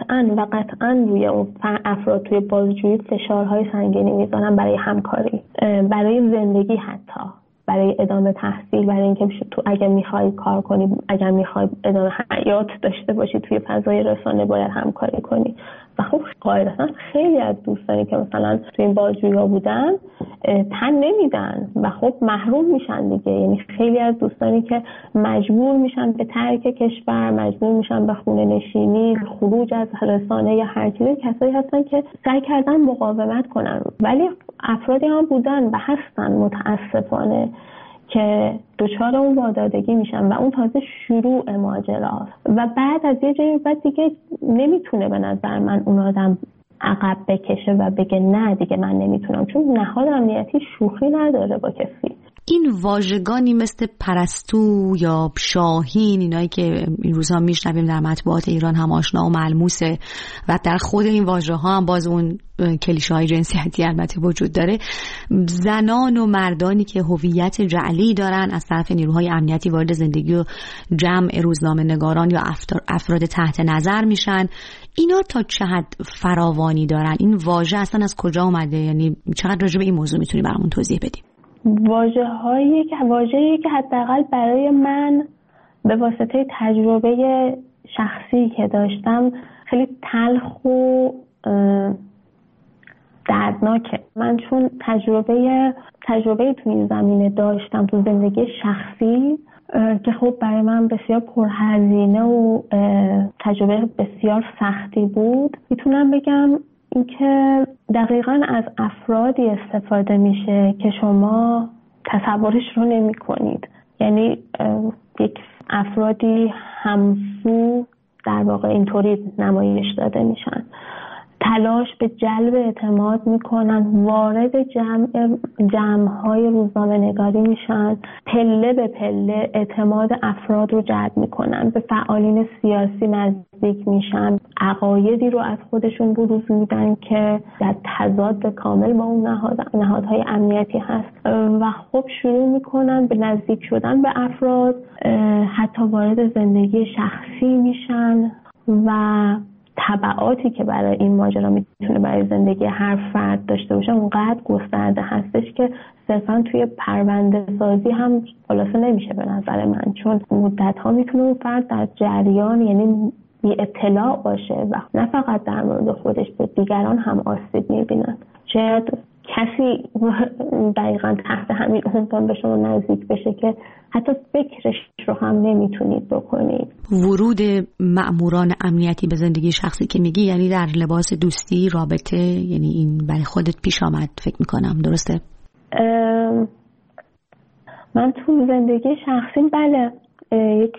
قطعاً روی اون افراد توی بازجویی فشارهای سنگینی میذارن برای همکاری، برای زندگی، حتی برای ادامه تحصیل، برای اینکه تو اگه میخوای کار کنی، اگر میخوای ادامه حیات داشته باشی توی فضای رسانه باید همکاری کنی. و خب قاعدتا خیلی از دوستانی که مثلا توی این بازجویی‌ها بودن تن نمیدن و خب محروم میشن دیگه. یعنی خیلی از دوستانی که مجبور میشن به ترک کشور، مجبور میشن به خونه نشینی، خروج از رسانه یا هر چیزی، کسایی هستن که سعی کردن مقاومت کنن، ولی افرادی هم بودن و هستن متاسفانه که دچار اون وادادگی میشن و اون تازه شروع ماجراست و بعد از یه جایی بعد دیگه نمیتونه به نظر من اون آدم عقب بکشه و بگه نه دیگه من نمیتونم، چون نهاد امنیتی شوخی نداره با کسی. این واژگانی مثل پرستو یا شاهین، اینایی که این روزها میشنویم در مطبوعات ایران هم آشنا و ملموسه و در خود این واژه‌ها هم باز اون کلیشه‌های جنسیتی البته وجود داره. زنان و مردانی که هویت جعلی دارن از طرف نیروهای امنیتی وارد زندگی و جمع روزنامه‌نگاران یا افراد تحت نظر میشن. اینا تا چه حد فراوانی دارن؟ این واژه اصلا از کجا اومده؟ یعنی چقدر راجع به این موضوع میتونی برامون توضیح بدیم؟ واژه‌ای که حداقل برای من به واسطه تجربه شخصی که داشتم خیلی تلخ و دردناکه. من چون تجربه تو این زمینه داشتم تو زندگی شخصی که خب برای من بسیار پرهزینه و تجربه بسیار سختی بود، میتونم بگم اینکه دقیقاً از افرادی استفاده میشه که شما تصورش رو نمی کنید. یعنی یک افرادی همسو در واقع اینطوری نمایش داده میشن، تلاش به جلب اعتماد میکنن، وارد جمع‌های روزنامه نگاری میشن، پله به پله اعتماد افراد رو جلب میکنن، به فعالین سیاسی نزدیک میشن، عقایدی رو از خودشون بروز میدن که در تضاد کامل با اون نهادهای امنیتی هست و خب شروع میکنن به نزدیک شدن به افراد، حتی وارد زندگی شخصی میشن و تبعاتی که برای این ماجرا میتونه برای زندگی هر فرد داشته باشه اونقدر گسترده هستش که صرفا توی پرونده سازی هم خلاصه نمیشه به نظر من، چون مدت ها میتونه اون فرد در جریان، یعنی بی اطلاع باشه و نه فقط در مورد خودش به دیگران هم آسیب میبینن. شاید کسی دقیقا تحت همین عنوان به شما نزدیک بشه که حتی فکرش رو هم نمیتونید بکنید. ورود مأموران امنیتی به زندگی شخصی که میگی یعنی در لباس دوستی، رابطه، یعنی این برای خودت پیش آمد فکر میکنم، درسته؟ من تو زندگی شخصی بله، یک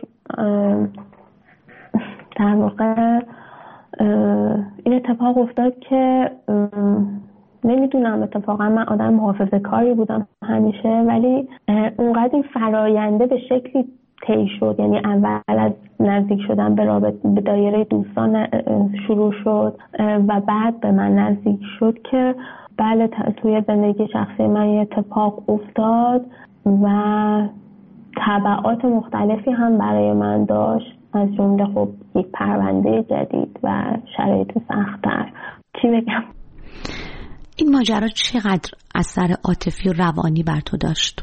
در واقع این اتفاق افتاد که نمیدونم، اتفاقا من آدم محافظه کاری بودم همیشه، ولی اونقدر این فراینده به شکلی طی شد، یعنی اول از نزدیک شدن به دایره دوستان شروع شد و بعد به من نزدیک شد که بله توی زندگی شخصی من یه اتفاق افتاد و تبعات مختلفی هم برای من داشت، از جمله خب یک پرونده جدید و شرایط سخت‌تر. چی بگم؟ این ماجرا چقدر اثر عاطفی و روانی بر تو داشت؟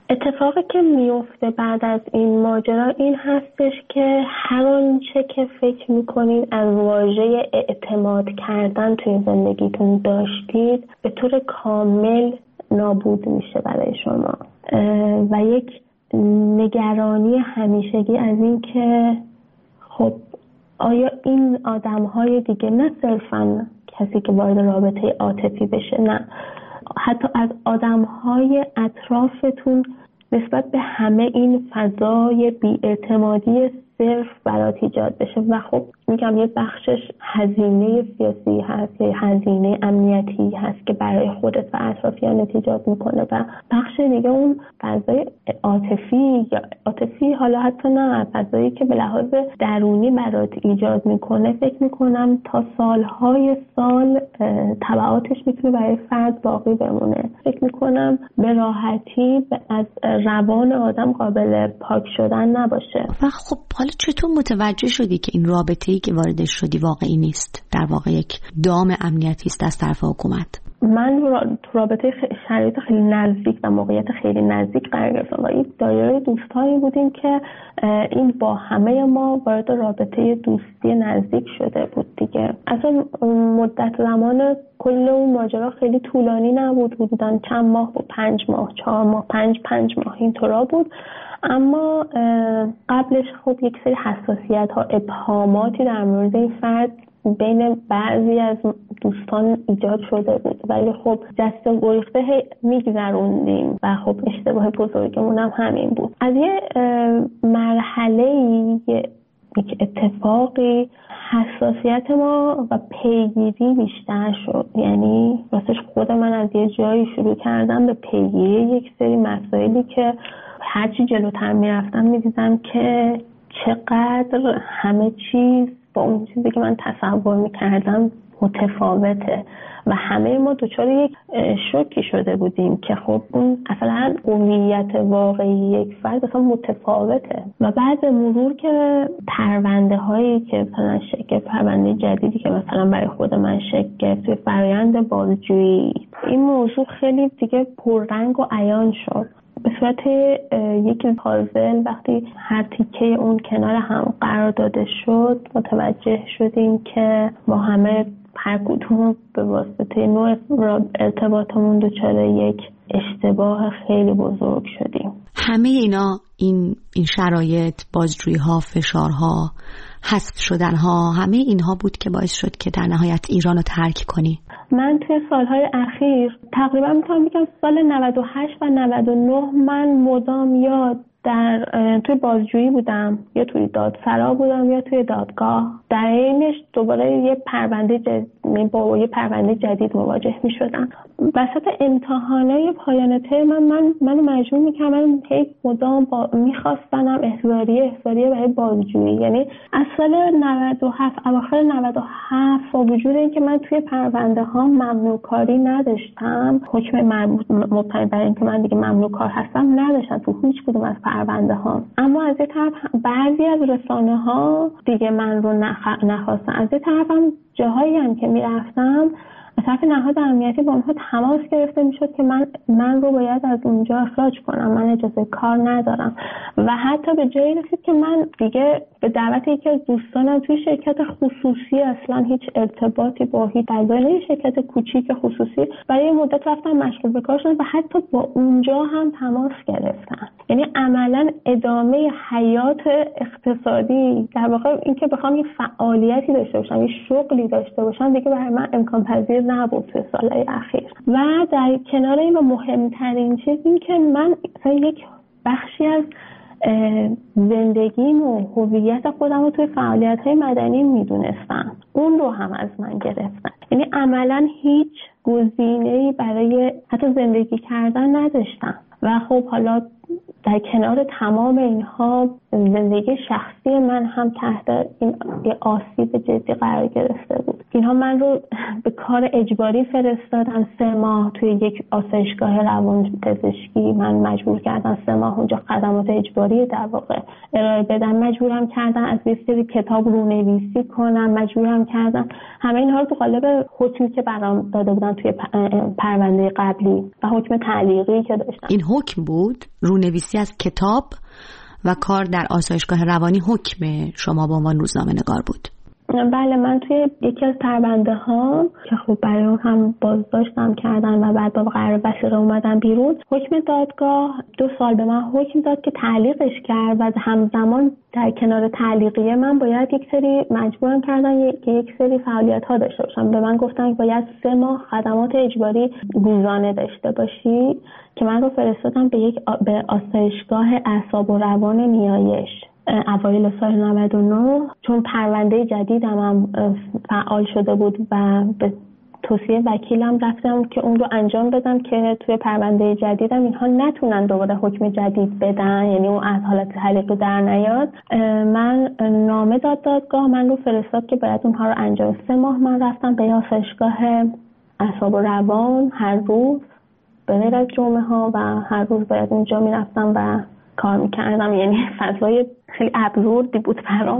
اتفاقی که میفته بعد از این ماجرا این هستش که هر آنچه که فکر میکنید از واژه اعتماد کردن توی زندگیتون داشتید به طور کامل نابود میشه برای شما و یک نگرانی همیشگی از این که خب آیا این آدم‌های دیگه، نه صرفاً کسی که وارد رابطه عاطفی بشه، نه حتی از آدم‌های اطرافتون نسبت به همه این فضای بی‌اعتمادی صرف برات ایجاد بشه و خب میگم یه بخشش هزینه سیاسی هست یا هزینه امنیتی هست که برای خودت و اطرافیانت ایجاد میکنه و بخش دیگه اون فضای عاطفی یا عاطفی حالا حتی نه فضایی که به لحاظ درونی برات ایجاد میکنه فکر میکنم تا سالهای سال تبعاتش میتونه برای فرد باقی بمونه. فکر میکنم به راحتی از روان آدم قابل پاک شدن نباشه. و خب حالا چطور متوجه شدی که این رابطه‌ای که واردش شدی واقعی نیست، در واقع یک دام امنیتی است از طرف حکومت؟ من تو رابطه شرایط خیلی نزدیک و موقعیت خیلی نزدیک قرار گرفتم و یک دایره دوستانی بودیم که این با همه ما وارد رابطه دوستی نزدیک شده بود دیگه. اصلا مدت زمان کل اون ماجرا خیلی طولانی نبود، حدوداً چند ماه بود، 5 ماه 4 ماه 5 ماه اینطورا بود. اما قبلش خب یک سری حساسیت ها، ابهاماتی در مورد این فرد بین بعضی از دوستان ایجاد شده بود، ولی خب جست و گریخته میگذروندیم و خب اشتباه بزرگمون هم همین بود. از یه مرحله‌ای یک اتفاقی حساسیت ما و پیگیری بیشتر شد. یعنی راستش خود من از یه جایی شروع کردم به پیگیری یک سری مسائلی که هرچی جلوتر میرفتم میدیدم که چقدر همه چیز با اون چیزی که من تصور میکردم متفاوته و همه ما دچار یک شوکی شده بودیم که خب اون اصلا هویت واقعی یک فرد اصلا متفاوته. و بعد مرور که پرونده هایی که مثلا شکل پرونده جدیدی که مثلا برای خود من شکل گرفت توی فرآیند بازجویی، این موضوع خیلی دیگه پررنگ و عیان شد. به صورت یک پازل وقتی هر تیکه اون کنار هم قرار داده شد متوجه شدیم که با همه هر کدوم به واسطه نوع ارتباطمون دچار یک اشتباه خیلی بزرگ شدیم. همه اینا این شرایط، بازجویی ها، فشارها، حذف شدن ها، همه اینها بود که باعث شد که در نهایت ایران رو ترک کنی. من توی سالهای اخیر تقریبا میتونم بگم سال 98 و 99 من مدام یا توی بازجویی بودم یا توی دادسرا بودم یا توی دادگاه. در اینش دوباره یه پرونده جدید مواجه می شدم. وسط امتحانای پایان ترم منو مجبور می‌کردم، من هی مدام می‌خواستم احضاریه برای بازجویی. یعنی از سال 97 اواخر 97 با وجود اینکه من توی پرونده ها ممنوع کاری نداشتم، حکم مبتنی بر اینکه من دیگه ممنوع کار هستم نداشتم تو هیچ کدوم از پرونده ها. اما از این طرف بعضی از رسانه ها دیگه من رو نخواستن. از این طرف هم جاهایی هم که میرفتم از طرف نهاد امنیتی با اونها تماس گرفته میشد که من رو باید از اونجا اخراج کنم، من اجازه کار ندارم. و حتی به جایی رسید که من دیگه به دعوت یکی از دوستانم توی شرکت خصوصی، اصلا هیچ ارتباطی با هیچ فضای شرکت کوچیک خصوصی، برای مدت رفتم مشغول به کار شدم و حتی با اونجا هم تماس گرفتن. یعنی عملا ادامه حیات اقتصادی، در واقع این که بخوام یه فعالیتی داشته باشم، یه شغلی داشته باشم دیگه برای من امکان پذیر نبود توی سالهای اخیر. و در کنار این و مهمترین چیز این که من یک بخشی از زندگیم و هویت خودم رو توی فعالیت‌های مدنی میدونستم، اون رو هم از من گرفتن. یعنی عملا هیچ گزینه‌ای برای حتی زندگی کردن نداشتم. و خب حالا در کنار تمام اینها زندگی شخصی من هم تحت این آسیب جدی قرار گرفته بود. اینها من رو به کار اجباری فرستادن 3 ماه توی یک آسایشگاه روانپزشکی. من مجبور کردن 3 ماه اونجا خدمات اجباری در واقع ارائه بدن، مجبورم کردن از یه سری کتاب رونویسی کنم، مجبورم کردن همه اینها رو تو قالب حکمی که برام داده بودن توی پرونده قبلی و حکم تعلیقی که داشتم. این حکم بود؟ رونویسی از کتاب و کار در آسایشگاه روانی حکم شما به عنوان روزنامه‌نگار بود. بله، من توی یکی از پرونده ها که خب برای اون هم بازداشتم کردن و بعد با قرار وثیقه اومدم بیرون، حکم دادگاه 2 سال به من حکم داد که تعلیقش کرد و همزمان در کنار تعلیقیه من باید یک سری مجبورم کردن که یک سری فعالیت ها داشته باشم. به من گفتن که باید 3 ماه خدمات اجباری روزانه داشته باشی که من رو فرستادم به آسایشگاه اعصاب و روان نیایش اوایل سال 99. چون پرونده جدیدم هم فعال شده بود و به توصیه وکیلم رفتم که اون رو انجام بدم که توی پرونده جدیدم اینها نتونن دوباره حکم جدید بدن، یعنی اون از حالت تعلیق رو در نیاد. من نامه دادگاه من رو فرستاد که باید اونها رو انجام. 3 ماه من رفتم به آسایشگاه اعصاب و روان هر روز به غیر از جمعه ها و هر روز باید اونجا میرفتم و کار میکردم. یعنی فضای خیلی ابزوردی بود برام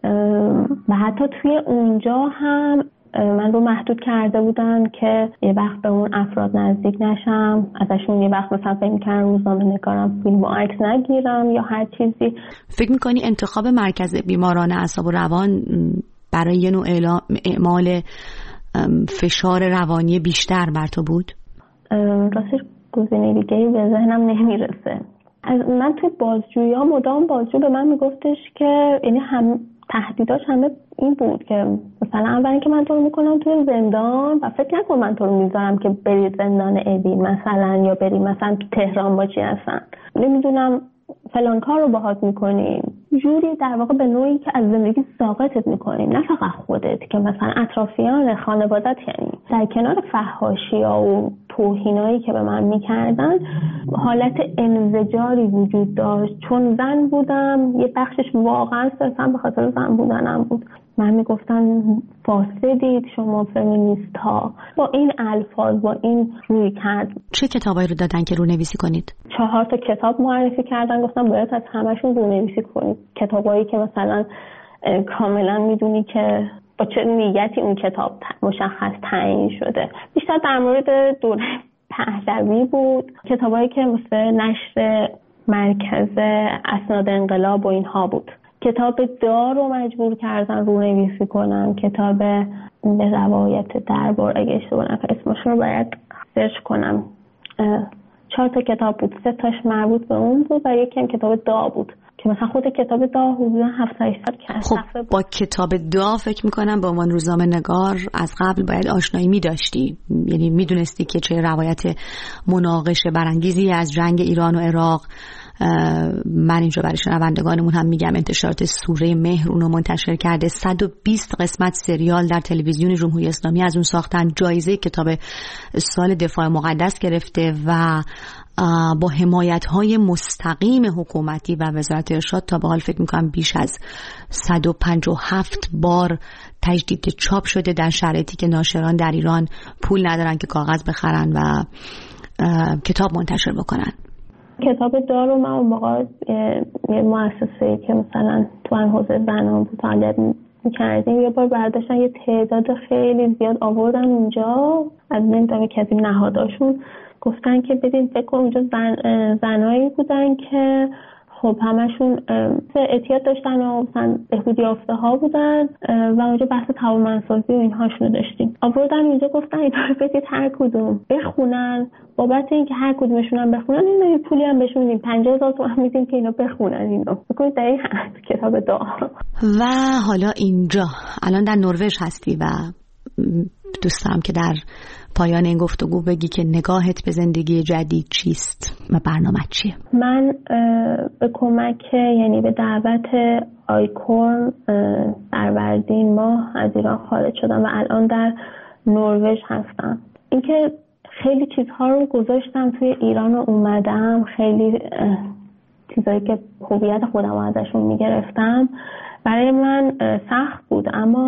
و حتی توی اونجا هم من رو محدود کرده بودن که یه وقت به اون افراد نزدیک نشم، ازشون یه وقت مثلا فکر می‌کردم روزنامه‌نگارم فیلم و عکس نگیرم یا هر چیزی. فکر می‌کنی انتخاب مرکز بیماران اعصاب و روان برای یه نوع اعمال فشار روانی بیشتر بر تو بود؟ راستش گزینه دیگه‌ای به ذهنم نمیرسه. من توی بازجویی مدام بازجو به من میگفتش که یعنی هم تهدیداش همه این بود که مثلا اولی که من تو رو میکنم توی زندان و فکر نکن من تو رو میذارم که بری زندان ابی مثلا یا بری مثلا تو تهران باشی، اصلا نمیدونم فلان کار رو باهات میکنیم، جوری در واقع به نوعی که از زندگی ساقطت میکنیم، نه فقط خودت که مثلا اطرافیان خانوادت. یعنی در کنار فحاشی‌ها و توهینایی که به من میکردن حالت انزجاری وجود داشت. چون زن بودم یه بخشش واقعا صرفا به خاطر زن بودنم بود. من میگفتن فاسدید شما فمینیست ها، با این الفاظ با این روی کرد. چه کتابایی رو دادن که رونویسی کنید؟ 4 کتاب معرفی کردن، گفتن باید از همشون رونویسی کنید. کتابایی که مثلا کاملا میدونی که با چه نیتی اون کتاب مشخص تعیین شده. بیشتر در مورد دوره پهلوی بود، کتابایی که مثل نشر مرکز اسناد انقلاب و اینها بود. کتاب دار رو مجبور کردن رونویسی کنم، کتاب روایت دربار اگه اشتباه نکنم اسمش رو باید سرچ کنم. 4 کتاب بود، 3 مربوط به اون بود و یکی هم کتاب دا بود که مثلا خود کتاب دا حدودا 700 صفحه بود. با کتاب دا فکر میکنم به عنوان روزنامه‌نگار از قبل باید آشنایی می‌داشتی، یعنی میدونستی که چه روایت مناقشه برانگیزی از جنگ ایران و عراق. من اینجا برای شنوندگانمون هم میگم انتشارات سوره مهر اونو منتشر کرده. 120 قسمت سریال در تلویزیون جمهوری اسلامی از اون ساختن. جایزه کتاب سال دفاع مقدس گرفته و با حمایت‌های مستقیم حکومتی و وزارت ارشاد تا به حال فکر می‌کنم بیش از 157 بار تجدید چاپ شده در شرایطی که ناشران در ایران پول ندارن که کاغذ بخرن و کتاب منتشر بکنن. کتاب دارو من اون موقع یه مؤسسه‌ای که مثلا تو این حوزه زنان بود فعالیت می‌کردیم، یه بار برداشتن یه تعداد خیلی زیاد آوردن اونجا از نمیدونم که از این نهاداشون، گفتن که ببین فکر کن اونجا زنایی بودن که خب همشون اعتیاد داشتن و مثلا بهبودی یافته ها بودن و اونجا بحث توانمندسازی و اینهاشون داشتیم. آوردن اینجا گفتن اینا رو بدید هر کدوم بخونن، بابت اینکه هر کدومشون هم بخونن این پولی هم بهشون میدیم، 50,000 تومان میدیم که اینا بخونن. اینو بگید در این هست کتاب دعا. و حالا اینجا الان در نروژ هستی و دوست دارم که در پایان این گفتگو بگی که نگاهت به زندگی جدید چیست و برنامه چیه؟ من به کمک یعنی به دعوت آیکورن فروردین ماه از ایران خارج شدم و الان در نروژ هستم. اینکه خیلی چیزها رو گذاشتم توی ایران و اومدم، خیلی چیزایی که هویت خودم ازشون میگرفتم برای من سخت بود، اما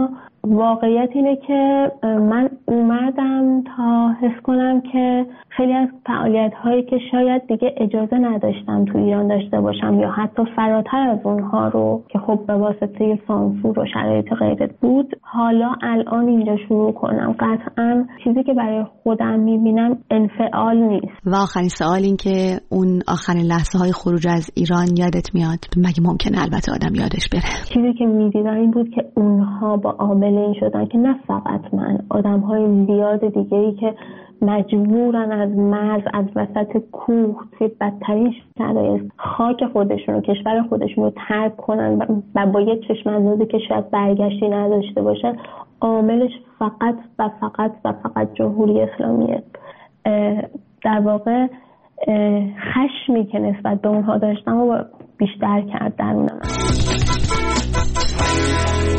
واقعیت اینه که من اومدم تا حس کنم که خیلی از فعالیت هایی که شاید دیگه اجازه نداشتم تو ایران داشته باشم یا حتی فراتر از اونها رو که خب به واسطه سانسور و شرایط غیر بود، حالا الان اینجا شروع کنم. قطعا چیزی که برای خودم میبینم انفعال نیست. و آخرین سوال این که اون آخرین لحظه های خروج از ایران یادت میاد؟ مگه ممکنه البته آدم یادش بره؟ چیزی که میدیدم این بود که اونها با عامل این شدن که نه فقط من، آدم های زیاد دیگه‌ای که مجبورن از مرز، از وسط کوه توی بدترین شرایط خاک خودشون و کشور خودشون رو ترک کنن و با یه چشم اندازی که شاید برگشتی نداشته باشه، عاملش فقط و فقط و فقط جمهوری اسلامیه. در واقع خشمی که نسبت به اونها داشتم و بیشتر کرد درونم.